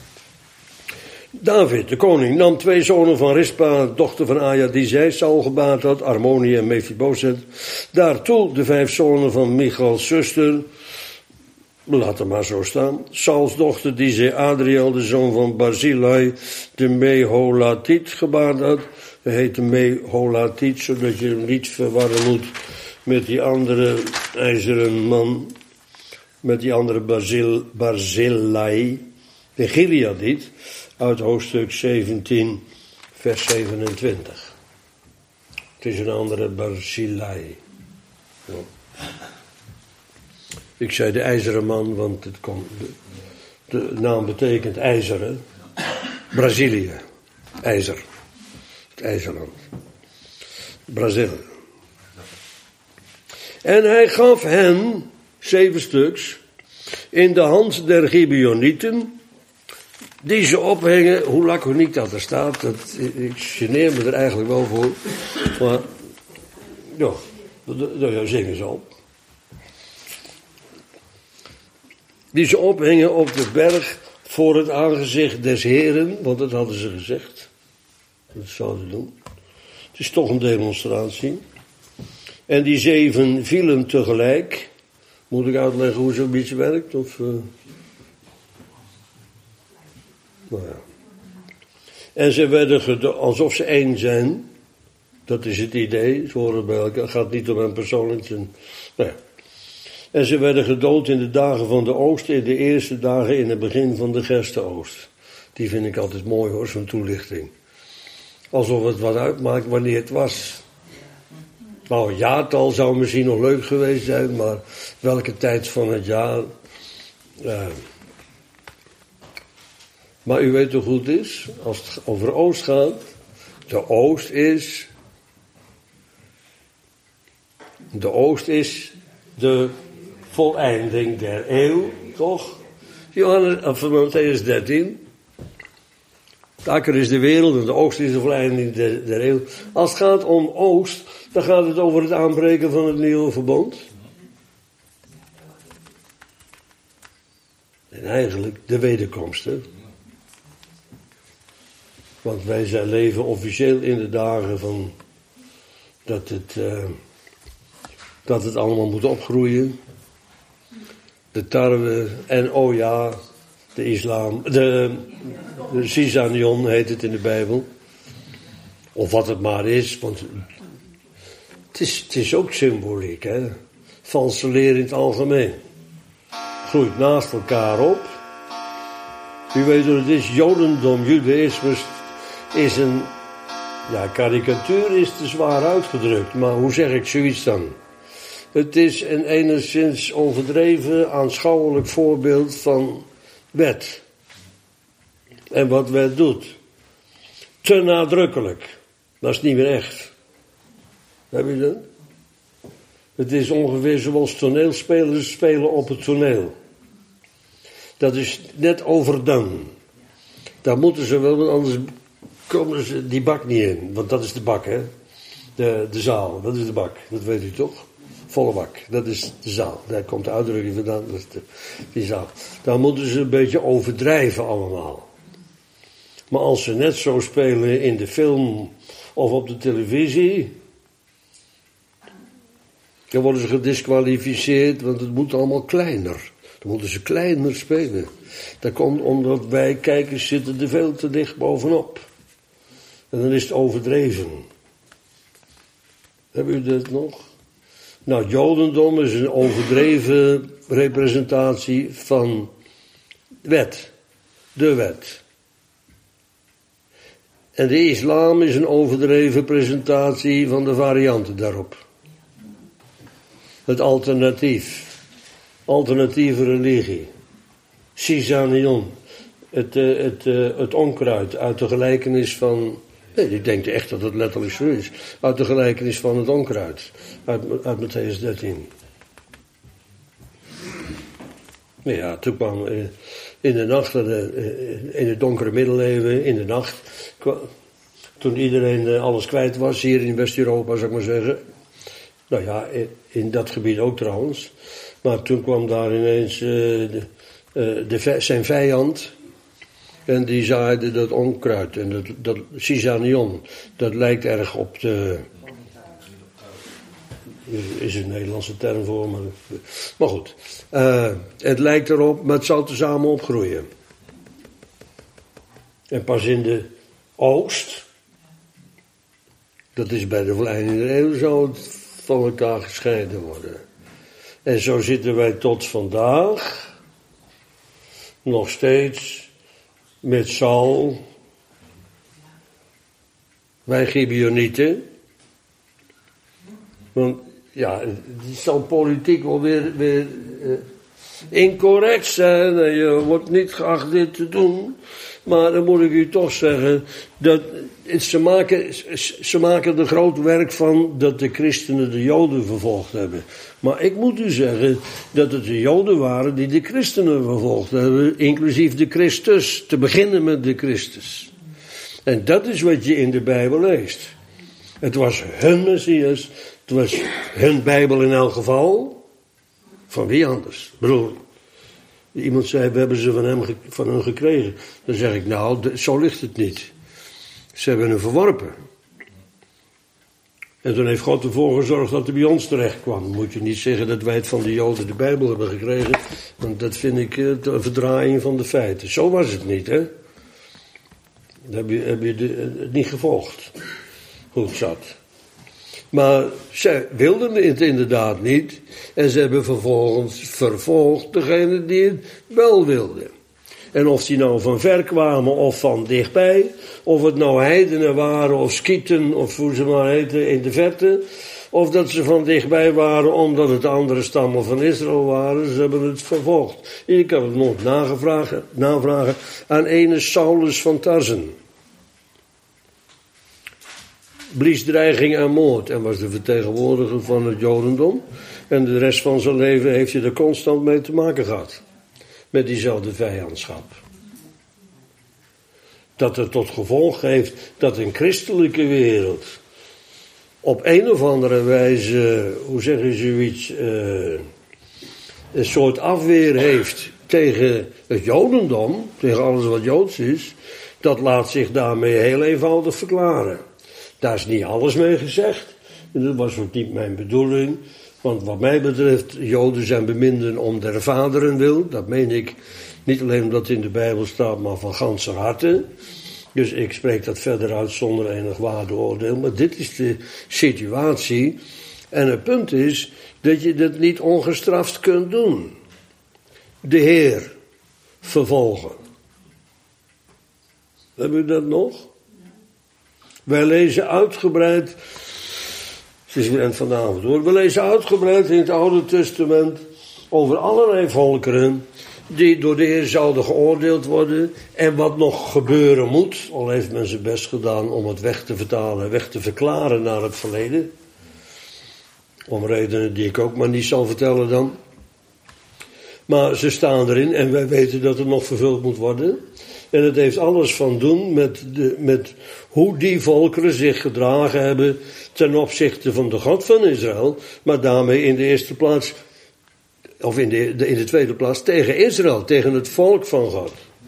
David, de koning, nam twee zonen van Rispa, dochter van Aja, die zij Saul gebaard had, Armoni en Mephibosheth. Daartoe de vijf zonen van Michals zuster, Laat hem maar zo staan. Sauls dochter, die zei Adriel, de zoon van Barzillai, de Meholatiet gebaard had. Hij heette Meholatiet, zodat je hem niet verwarren moet met die andere ijzeren man, met die andere Barzil, Barzillai, de Gileadiet, uit hoofdstuk zeventien, vers zevenentwintig. Het is een andere Barzillai. Ja. Ik zei de ijzeren man, want het kon, de, de naam betekent ijzeren. Brazilië, ijzer. Het ijzerland. Brazil. En hij gaf hen, zeven stuks, in de hand der Gibeonieten, die ze ophingen, hoe laconiek dat er staat, dat, ik geneer me er eigenlijk wel voor, maar, ja, daar zingen ze op. Die ze ophingen op de berg voor het aangezicht des Heren, want dat hadden ze gezegd. Dat zouden ze doen. Het is toch een demonstratie. En die zeven vielen tegelijk. Moet ik uitleggen hoe zoiets werkt? Of, uh... nou ja. En ze werden gedo- alsof ze één zijn. Dat is het idee. Ze horen bij elkaar. Het gaat niet om een persoonlijk. Nou ja. En ze werden gedood in de dagen van de oogst, in de eerste dagen in het begin van de gerstenoogst. Die vind ik altijd mooi hoor, zo'n toelichting. Alsof het wat uitmaakt wanneer het was. Nou, een jaartal zou misschien nog leuk geweest zijn, maar welke tijd van het jaar. Uh, maar u weet toch hoe het is, als het over oost gaat. De oost is. De oost is de voleinding der eeuw, toch? Johannes, of Mattheüs dertien. De akker is de wereld en de oogst is de voleinding der, der eeuw. Als het gaat om oogst, dan gaat het over het aanbreken van het nieuwe verbond. En eigenlijk de wederkomst, hè. Want wij zijn leven officieel in de dagen van dat het, uh, dat het allemaal moet opgroeien. De tarwe en oh ja, de islam, de, de Sisanion heet het in de Bijbel. Of wat het maar is, want het is, het is ook symboliek, hè. Valse leer in het algemeen. Groeit naast elkaar op. U weet wat het is, Jodendom, Judaïsme is een, ja, karikatuur is te zwaar uitgedrukt, maar hoe zeg ik zoiets dan? Het is een enigszins overdreven, aanschouwelijk voorbeeld van wet. En wat wet doet. Te nadrukkelijk. Dat is niet meer echt. Heb je dat? Het is ongeveer zoals toneelspelers spelen op het toneel. Dat is net overdone. Daar moeten ze wel, want anders komen ze die bak niet in. Want dat is de bak, hè. De, de zaal, dat is de bak. Dat weet u toch? Volle bak, dat is de zaal. Daar komt de uitdrukking vandaan, dat is de, die zaal. Daar moeten ze een beetje overdrijven allemaal. Maar als ze net zo spelen in de film of op de televisie, dan worden ze gedisqualificeerd, want het moet allemaal kleiner. Dan moeten ze kleiner spelen. Dat komt omdat wij kijkers zitten er veel te dicht bovenop. En dan is het overdreven. Hebben u dat nog? Nou, het Jodendom is een overdreven representatie van wet. De wet. En de islam is een overdreven presentatie van de varianten daarop. Het alternatief. Alternatieve religie. Sisanion. Het, uh, het, uh, het onkruid uit de gelijkenis van. Nee, ik denk echt dat het letterlijk zo is. Uit de gelijkenis van het onkruid. Uit, uit Mattheüs dertien. Nou ja, toen kwam uh, in de nacht, uh, in de donkere middeleeuwen, in de nacht, kwam, toen iedereen uh, alles kwijt was, hier in West-Europa zou ik maar zeggen. Nou ja, in, in dat gebied ook trouwens. Maar toen kwam daar ineens uh, de, uh, de, zijn vijand. En die zaaide dat onkruid. En dat, dat Sisanion, dat lijkt erg op de. is een Nederlandse term voor, maar, maar goed. Uh, het lijkt erop, maar het zal tezamen opgroeien. En pas in de oogst, dat is bij de verleiding der eeuw, zal het van elkaar gescheiden worden. En zo zitten wij tot vandaag nog steeds met Saul, wij Gibeonieten. Want ja, het zal politiek wel weer, weer uh, incorrect zijn. En je wordt niet geacht dit te doen. Maar dan moet ik u toch zeggen, dat ze maken, ze maken er groot werk van dat de christenen de Joden vervolgd hebben. Maar ik moet u zeggen dat het de Joden waren die de christenen vervolgd hebben, inclusief de Christus, te beginnen met de Christus. En dat is wat je in de Bijbel leest. Het was hun Messias, het was hun Bijbel in elk geval. Van wie anders? Ik bedoel, iemand zei, we hebben ze van hem van hun gekregen. Dan zeg ik, nou, zo ligt het niet. Ze hebben hem verworpen. En toen heeft God ervoor gezorgd dat hij bij ons terecht kwam. Dan moet je niet zeggen dat wij het van de Joden de Bijbel hebben gekregen. Want dat vind ik een verdraaiing van de feiten. Zo was het niet, hè. Dan heb je, heb je de, het niet gevolgd. Hoe het zat. Maar zij wilden het inderdaad niet. En ze hebben vervolgens vervolgd degene die het wel wilden. En of die nou van ver kwamen of van dichtbij. Of het nou heidenen waren of skieten of hoe ze maar heten in de verte. Of dat ze van dichtbij waren omdat het andere stammen van Israël waren. Ze hebben het vervolgd. Ik heb het nog nagevraagd, navragen aan ene Saulus van Tarsen. Blies dreiging aan moord en was de vertegenwoordiger van het Jodendom. En de rest van zijn leven heeft hij er constant mee te maken gehad. Met diezelfde vijandschap. Dat het tot gevolg heeft dat een christelijke wereld op een of andere wijze, hoe zeg je zoiets, uh, een soort afweer heeft tegen het Jodendom, tegen alles wat Joods is, dat laat zich daarmee heel eenvoudig verklaren. Daar is niet alles mee gezegd. En dat was ook niet mijn bedoeling. Want wat mij betreft, Joden zijn beminden om der vaderen wil. Dat meen ik niet alleen omdat het in de Bijbel staat, maar van ganser harte. Dus ik spreek dat verder uit zonder enig waardeoordeel. Maar dit is de situatie. En het punt is dat je dat niet ongestraft kunt doen. De Heer vervolgen. Hebben we dat nog? Wij lezen uitgebreid, het is weer eind vanavond hoor, we lezen uitgebreid in het Oude Testament over allerlei volkeren die door de Heer zouden geoordeeld worden en wat nog gebeuren moet, al heeft men zijn best gedaan om het weg te vertalen, weg te verklaren naar het verleden, om redenen die ik ook maar niet zal vertellen dan. Maar ze staan erin en wij weten dat het nog vervuld moet worden. En het heeft alles van doen met, de, met hoe die volkeren zich gedragen hebben ten opzichte van de God van Israël. Maar daarmee in de eerste plaats, of in de, de, in de tweede plaats, tegen Israël, tegen het volk van God.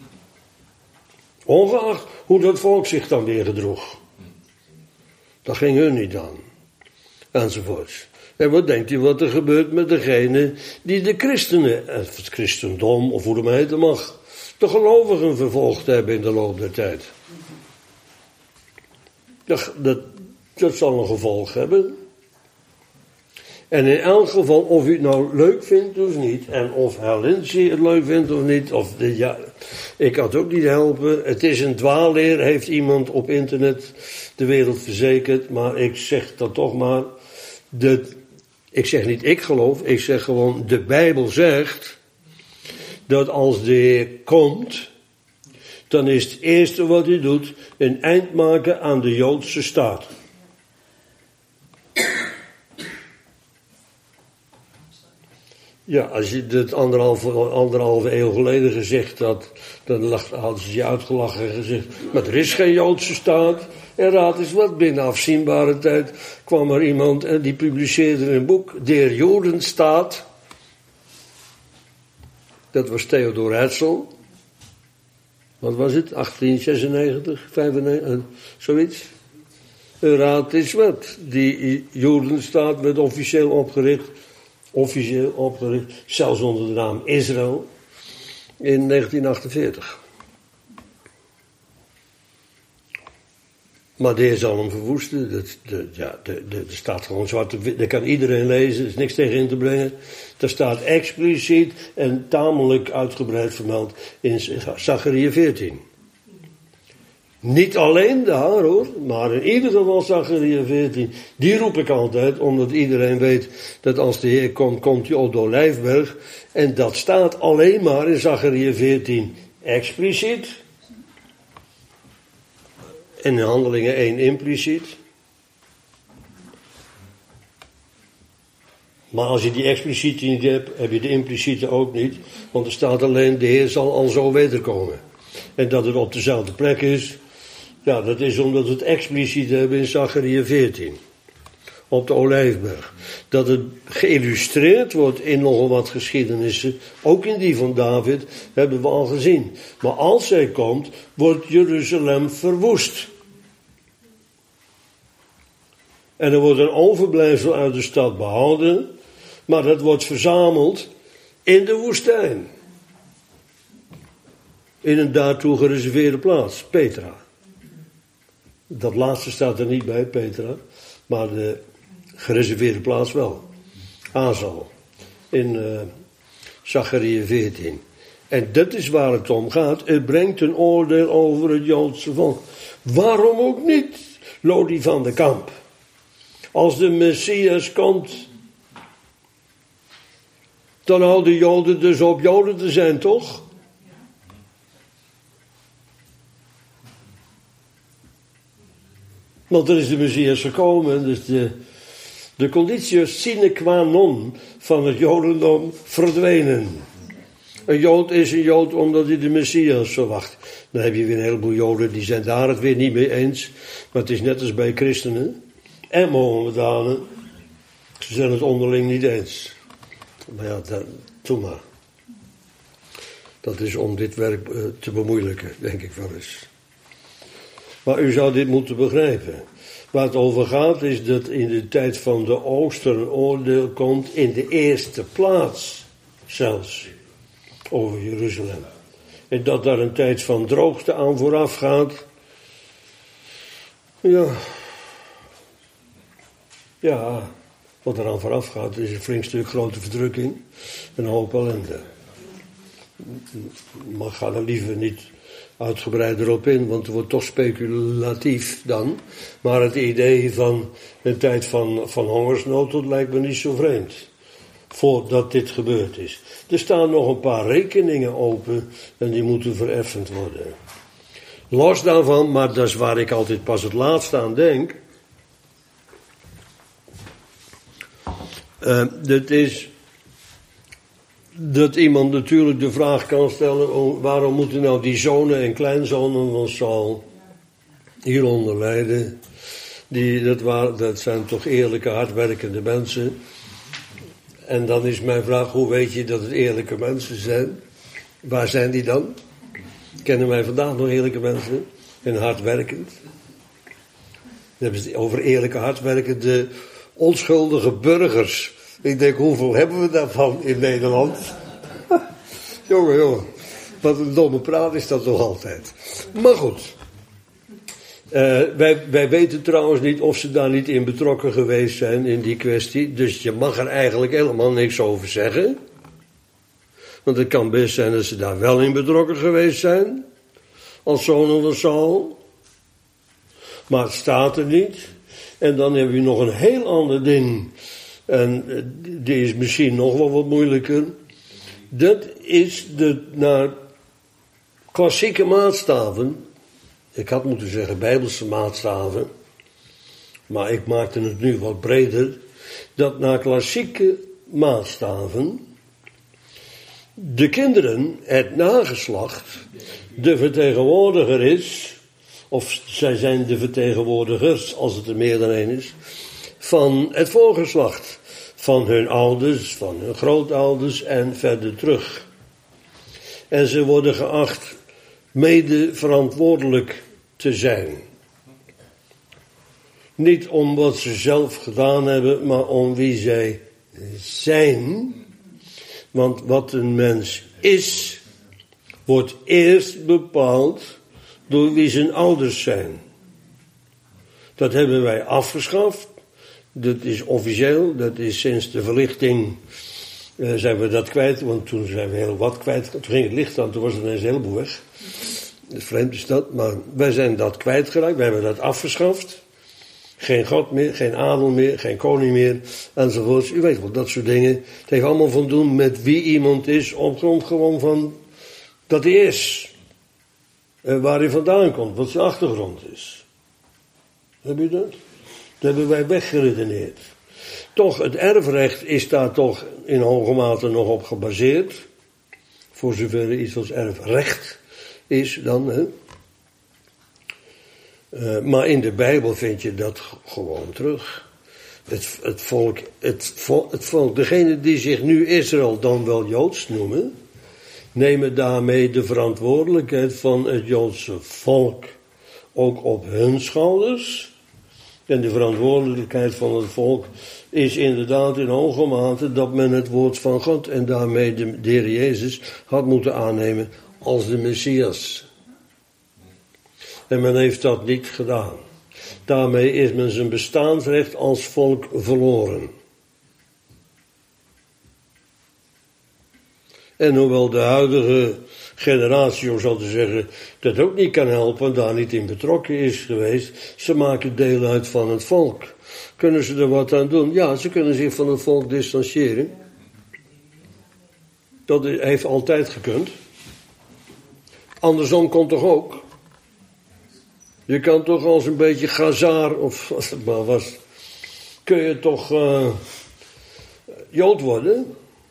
Ongeacht hoe dat volk zich dan weer gedroeg. Dat ging hun niet aan. Enzovoorts. En wat denkt u wat er gebeurt met degene die de christenen, het christendom, of hoe het maar heten mag, de gelovigen vervolgd hebben in de loop der tijd. Dat, dat, dat zal een gevolg hebben. En in elk geval, of u het nou leuk vindt of niet, en of Herr Lindsay het leuk vindt of niet, of de, ja, ik kan het ook niet helpen. Het is een dwaalleer, heeft iemand op internet de wereld verzekerd, maar ik zeg dat toch maar. De, ik zeg niet ik geloof, ik zeg gewoon de Bijbel zegt dat als de Heer komt, dan is het eerste wat hij doet een eind maken aan de Joodse staat. Ja, als je het anderhalve, anderhalve eeuw geleden gezegd had, dan hadden ze je uitgelachen en gezegd, maar er is geen Joodse staat. En raad eens wat, binnen afzienbare tijd kwam er iemand en die publiceerde een boek, Der Jodenstaat. Dat was Theodor Herzl. Wat was het? achttien zesennegentig, vijfennegentig, zoiets. Een raad is wet. Die Jodenstaat werd officieel opgericht. Officieel opgericht. Zelfs onder de naam Israël. In negentien achtenveertig. Maar de Heer zal hem verwoesten. Dat, de, ja, de, de, er staat gewoon zwart op wit. Dat kan iedereen lezen. Er is niks tegen in te brengen. Daar staat expliciet en tamelijk uitgebreid vermeld in Zacharia veertien. Niet alleen daar hoor, maar in ieder geval Zacharia veertien. Die roep ik altijd, omdat iedereen weet dat als de Heer komt, komt hij op de Olijfberg. En dat staat alleen maar in Zacharia veertien expliciet. En in Handelingen één impliciet. Maar als je die expliciete niet hebt, heb je de impliciete ook niet. Want er staat alleen, de Heer zal al zo wederkomen. En dat het op dezelfde plek is, ja, dat is omdat we het expliciet hebben in Zacharia veertien. Op de Olijfberg. Dat het geïllustreerd wordt in nogal wat geschiedenissen, ook in die van David, hebben we al gezien. Maar als hij komt, wordt Jeruzalem verwoest. En er wordt een overblijfsel uit de stad behouden, maar dat wordt verzameld in de woestijn. In een daartoe gereserveerde plaats, Petra. Dat laatste staat er niet bij, Petra, maar de gereserveerde plaats wel. Azal, in uh, Zacharia veertien. En dat is waar het om gaat. Het brengt een oordeel over het Joodse volk. Waarom ook niet, Lodi van de Kamp? Als de Messias komt, dan houden Joden dus op Joden te zijn, toch? Want er is de Messias gekomen, dus de, de conditio sine qua non van het Jodendom verdwenen. Een Jood is een Jood omdat hij de Messias verwacht. Dan heb je weer een heleboel Joden die zijn daar het weer niet mee eens. Maar het is net als bij christenen en Mohammedanen. Ze zijn het onderling niet eens. Maar ja, dat, doe maar. Dat is om dit werk uh, te bemoeilijken, denk ik wel eens. Maar u zou dit moeten begrijpen. Waar het over gaat is dat in de tijd van de Ooster een oordeel komt in de eerste plaats zelfs over Jeruzalem. En dat daar een tijd van droogte aan vooraf gaat. Ja. Ja, wat eraan vooraf gaat is een flink stuk grote verdrukking. En een hoop ellende. Maar ga er liever niet uitgebreider op in, want het wordt toch speculatief dan. Maar het idee van een tijd van, van hongersnood, dat lijkt me niet zo vreemd. Voordat dit gebeurd is. Er staan nog een paar rekeningen open en die moeten vereffend worden. Los daarvan, maar dat is waar ik altijd pas het laatst aan denk. Uh, dat is dat iemand natuurlijk de vraag kan stellen, oh, waarom moeten nou die zonen en kleinzonen van Saul hieronder lijden? Die, dat, waren, dat zijn toch eerlijke, hardwerkende mensen. En dan is mijn vraag, hoe weet je dat het eerlijke mensen zijn? Waar zijn die dan? Kennen wij vandaag nog eerlijke mensen? En hardwerkend? Dan hebben ze het over eerlijke, hardwerkende, onschuldige burgers. Ik denk, hoeveel hebben we daarvan in Nederland? jongen, jongen. Wat een domme praat is dat toch altijd. Maar goed. Uh, wij, wij weten trouwens niet of ze daar niet in betrokken geweest zijn in die kwestie. Dus je mag er eigenlijk helemaal niks over zeggen. Want het kan best zijn dat ze daar wel in betrokken geweest zijn. Als zonen van Saul. Maar het staat er niet. En dan hebben we nog een heel ander ding. En die is misschien nog wel wat moeilijker. Dat is de naar klassieke maatstaven. Ik had moeten zeggen bijbelse maatstaven. Maar ik maakte het nu wat breder. Dat naar klassieke maatstaven de kinderen, het nageslacht, de vertegenwoordiger is. Of zij zijn de vertegenwoordigers, als het er meer dan één is. Van het voorgeslacht. Van hun ouders, van hun grootouders en verder terug. En ze worden geacht mede verantwoordelijk te zijn. Niet om wat ze zelf gedaan hebben, maar om wie zij zijn. Want wat een mens is, wordt eerst bepaald door wie zijn ouders zijn. Dat hebben wij afgeschaft. Dat is officieel, dat is sinds de verlichting uh, zijn we dat kwijt. Want toen zijn we heel wat kwijt. Toen ging het licht aan, toen was het ineens een heleboel weg. Vreemd is dat, maar wij zijn dat kwijtgeraakt. Wij hebben dat afgeschaft. Geen God meer, geen adel meer, geen koning meer, enzovoorts. U weet wel, dat soort dingen. Het heeft allemaal van doen met wie iemand is, op grond gewoon van dat hij is. En waar hij vandaan komt, wat zijn achtergrond is. Heb je dat? Dat hebben wij weggeredeneerd. Toch, het erfrecht is daar toch in hoge mate nog op gebaseerd. Voor zover er iets als erfrecht is dan, hè. Uh, maar in de Bijbel vind je dat gewoon terug. Het, het, volk, het, volk, het volk, degene die zich nu Israël dan wel Joods noemen, nemen daarmee de verantwoordelijkheid van het Joodse volk ook op hun schouders. En de verantwoordelijkheid van het volk is inderdaad in hoge mate dat men het woord van God en daarmee de, de Heer Jezus had moeten aannemen als de Messias. En men heeft dat niet gedaan. Daarmee is men zijn bestaansrecht als volk verloren. En hoewel de huidige generatie, om zo te zeggen, dat ook niet kan helpen, daar niet in betrokken is geweest, ze maken deel uit van het volk. Kunnen ze er wat aan doen? Ja, ze kunnen zich van het volk distancieren. Dat heeft altijd gekund. Andersom komt toch ook. Je kan toch als een beetje Gazaar, of wat het maar was, kun je toch uh, Jood worden?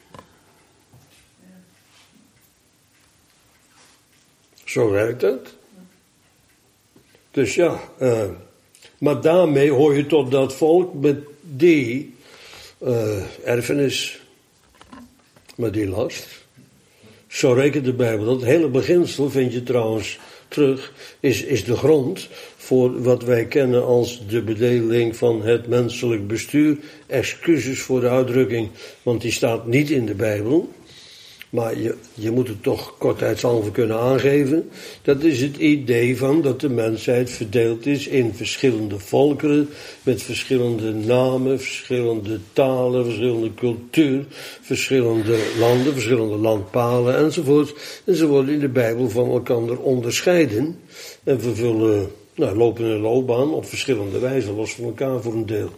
Zo werkt het. Dus ja, uh, maar daarmee hoor je tot dat volk met die uh, erfenis, met die last. Zo rekent de Bijbel. Dat hele beginsel vind je trouwens terug, is, is de grond voor wat wij kennen als de bedeling van het menselijk bestuur. Excuses voor de uitdrukking, want die staat niet in de Bijbel. Maar je, je moet het toch kortheidshalve kunnen aangeven. Dat is het idee van dat de mensheid verdeeld is in verschillende volkeren, met verschillende namen, verschillende talen, verschillende cultuur, verschillende landen, verschillende landpalen enzovoort. En ze worden in de Bijbel van elkaar onderscheiden en vervullen, nou, lopen een loopbaan op verschillende wijzen, los van elkaar voor een deel.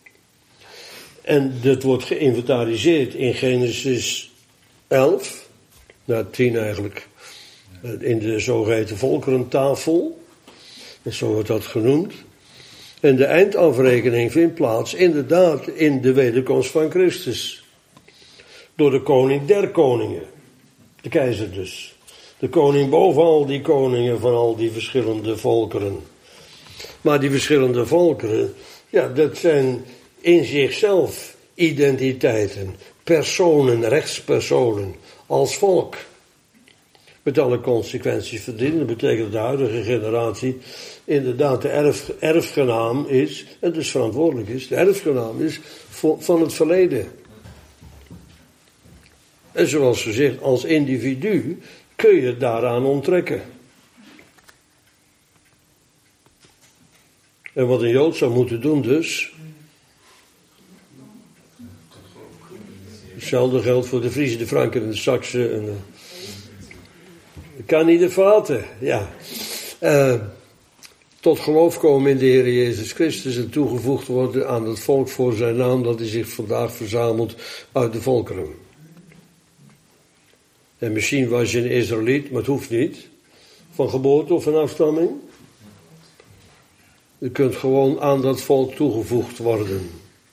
En dat wordt geïnventariseerd in Genesis elf, nou tien eigenlijk, in de zogeheten volkerentafel, en zo wordt dat genoemd. En de eindafrekening vindt plaats inderdaad in de wederkomst van Christus. Door de koning der koningen, de keizer dus. De koning boven al die koningen van al die verschillende volkeren. Maar die verschillende volkeren, ja, dat zijn in zichzelf identiteiten. Personen, rechtspersonen, als volk. Met alle consequenties verdienen. Dat betekent dat de huidige generatie inderdaad de erf, erfgenaam is, en dus verantwoordelijk is, de erfgenaam is voor, van het verleden. En zoals gezegd, als individu kun je daaraan onttrekken. En wat een Jood zou moeten doen dus, hetzelfde geldt voor de Friese, de Franken en de Saksen. En de... kan niet de vaten, ja. Uh, tot geloof komen in de Heer Jezus Christus en toegevoegd worden aan het volk voor zijn naam, dat hij zich vandaag verzamelt uit de volkeren. En misschien was je een Israëliet, maar het hoeft niet. Van geboorte of van afstamming. Je kunt gewoon aan dat volk toegevoegd worden.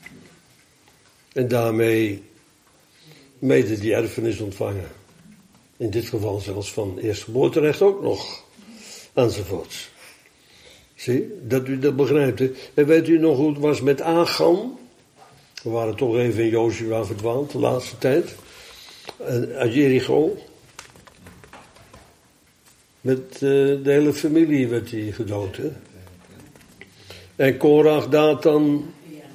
En daarmee mede die erfenis ontvangen. In dit geval zelfs van eerstgeboorterecht ook nog. Enzovoorts. Zie, dat u dat begrijpt. Hè? En weet u nog hoe het was met Achan? We waren toch even in Jozua verdwaald de laatste tijd. En uit Jericho. Met uh, de hele familie werd hij gedood. Hè? En Korach, Datan.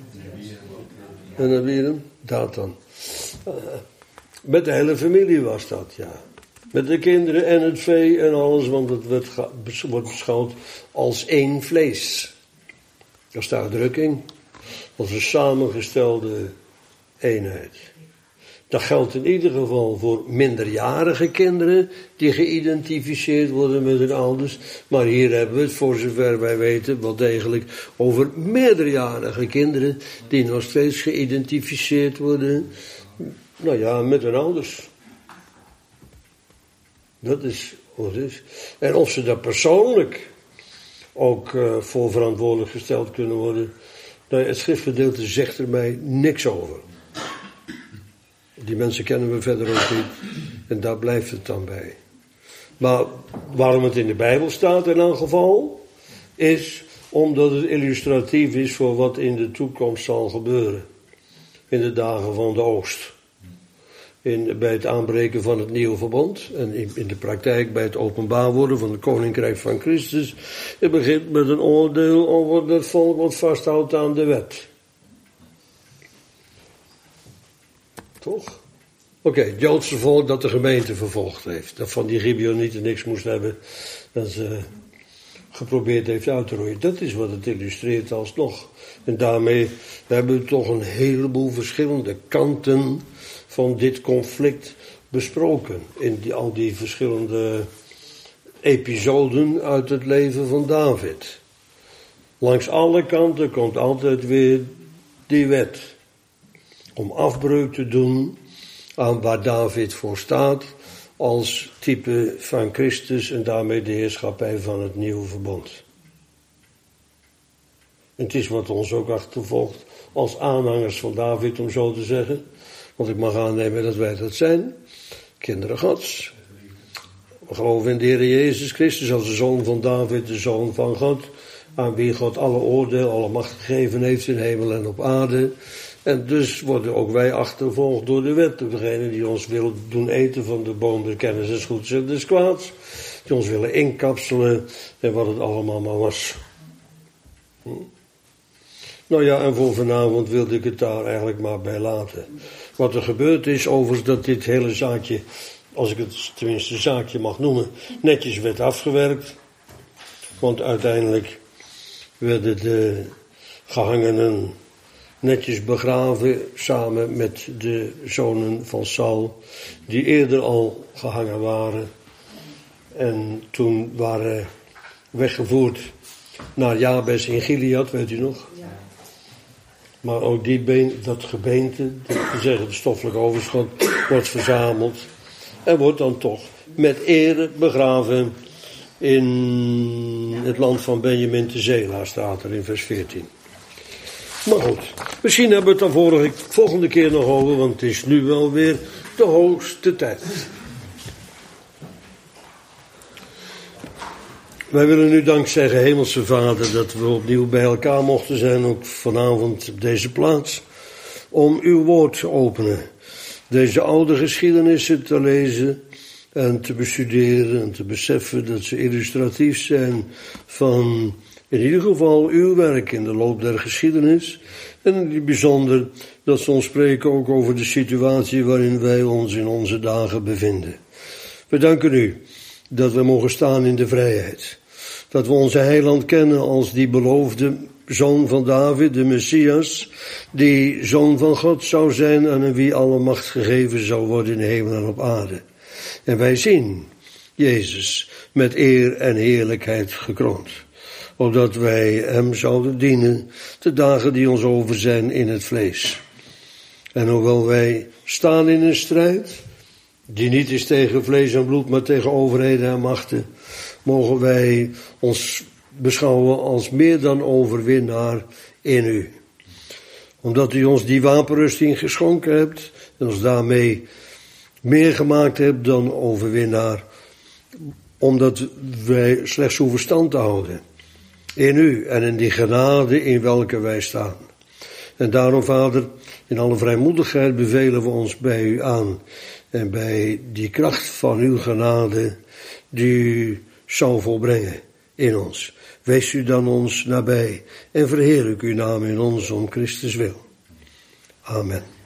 En Abiram, Datan. Met de hele familie was dat, ja. Met de kinderen en het vee en alles, want het werd, wordt beschouwd als één vlees. Dat is de uitdrukking. Als een samengestelde eenheid. Dat geldt in ieder geval voor minderjarige kinderen die geïdentificeerd worden met hun ouders. Maar hier hebben we het, voor zover wij weten, wel degelijk over meerderjarige kinderen die nog steeds geïdentificeerd worden, nou ja, met hun ouders. Dat is hoe het is. En of ze daar persoonlijk ook uh, voor verantwoordelijk gesteld kunnen worden, nou, het schriftgedeelte zegt er mij niks over. Die mensen kennen we verder ook niet. En daar blijft het dan bij. Maar waarom het in de Bijbel staat in elk geval, is omdat het illustratief is voor wat in de toekomst zal gebeuren. In de dagen van de oogst. In, bij het aanbreken van het nieuwe verbond. En in, in de praktijk bij het openbaar worden van het koninkrijk van Christus. Het begint met een oordeel over het volk wat vasthoudt aan de wet. Toch? Oké, okay, het Joodse volk dat de gemeente vervolgd heeft. Dat van die Gibeonieten niks moest hebben. Dat ze geprobeerd heeft uit te roeien. Dat is wat het illustreert alsnog. En daarmee hebben we toch een heleboel verschillende kanten van dit conflict besproken. In die, al die verschillende episoden uit het leven van David. Langs alle kanten komt altijd weer die wet. Om afbreuk te doen aan waar David voor staat als type van Christus en daarmee de heerschappij van het nieuwe verbond. En het is wat ons ook achtervolgt als aanhangers van David, om zo te zeggen. Want ik mag aannemen dat wij dat zijn. Kinderen Gods. We geloven in de Heer Jezus Christus als de zoon van David, de zoon van God. Aan wie God alle oordeel, alle macht gegeven heeft in hemel en op aarde. En dus worden ook wij achtervolgd door de wet. Door degene die ons wil doen eten van de boom der kennis des goeds en des kwaads. Die ons willen inkapselen en wat het allemaal maar was. Hm. Nou ja, en voor vanavond wilde ik het daar eigenlijk maar bij laten. Wat er gebeurd is, overigens dat dit hele zaakje, als ik het tenminste zaakje mag noemen, netjes werd afgewerkt. Want uiteindelijk werden de gehangenen netjes begraven samen met de zonen van Saul, die eerder al gehangen waren. En toen waren weggevoerd naar Jabes in Gilead, weet u nog? Ja. Maar ook die been, dat gebeente, dat te zeggen de stoffelijke overschot, wordt verzameld. En wordt dan toch met ere begraven in het land van Benjamin te Zela, staat er in vers veertien. Maar goed, misschien hebben we het dan vorige, volgende keer nog over, want het is nu wel weer de hoogste tijd. Wij willen nu dank zeggen, Hemelse Vader, dat we opnieuw bij elkaar mochten zijn, ook vanavond op deze plaats, om uw woord te openen. Deze oude geschiedenissen te lezen en te bestuderen en te beseffen dat ze illustratief zijn van in ieder geval uw werk in de loop der geschiedenis. En in het bijzonder dat ze ons spreken ook over de situatie waarin wij ons in onze dagen bevinden. We danken u dat we mogen staan in de vrijheid. Dat we onze heiland kennen als die beloofde zoon van David, de Messias, die zoon van God zou zijn en aan wie alle macht gegeven zou worden in de hemel en op aarde. En wij zien Jezus met eer en heerlijkheid gekroond. Opdat wij hem zouden dienen de dagen die ons over zijn in het vlees. En hoewel wij staan in een strijd, die niet is tegen vlees en bloed, maar tegen overheden en machten, mogen wij ons beschouwen als meer dan overwinnaar in u. Omdat u ons die wapenrusting geschonken hebt en ons daarmee meer gemaakt hebt dan overwinnaar, omdat wij slechts hoeven stand te houden in u en in die genade in welke wij staan. En daarom, Vader, in alle vrijmoedigheid bevelen we ons bij u aan en bij die kracht van uw genade die u zou volbrengen in ons. Wees u dan ons nabij en verheerlijk uw naam in ons om Christus wil. Amen.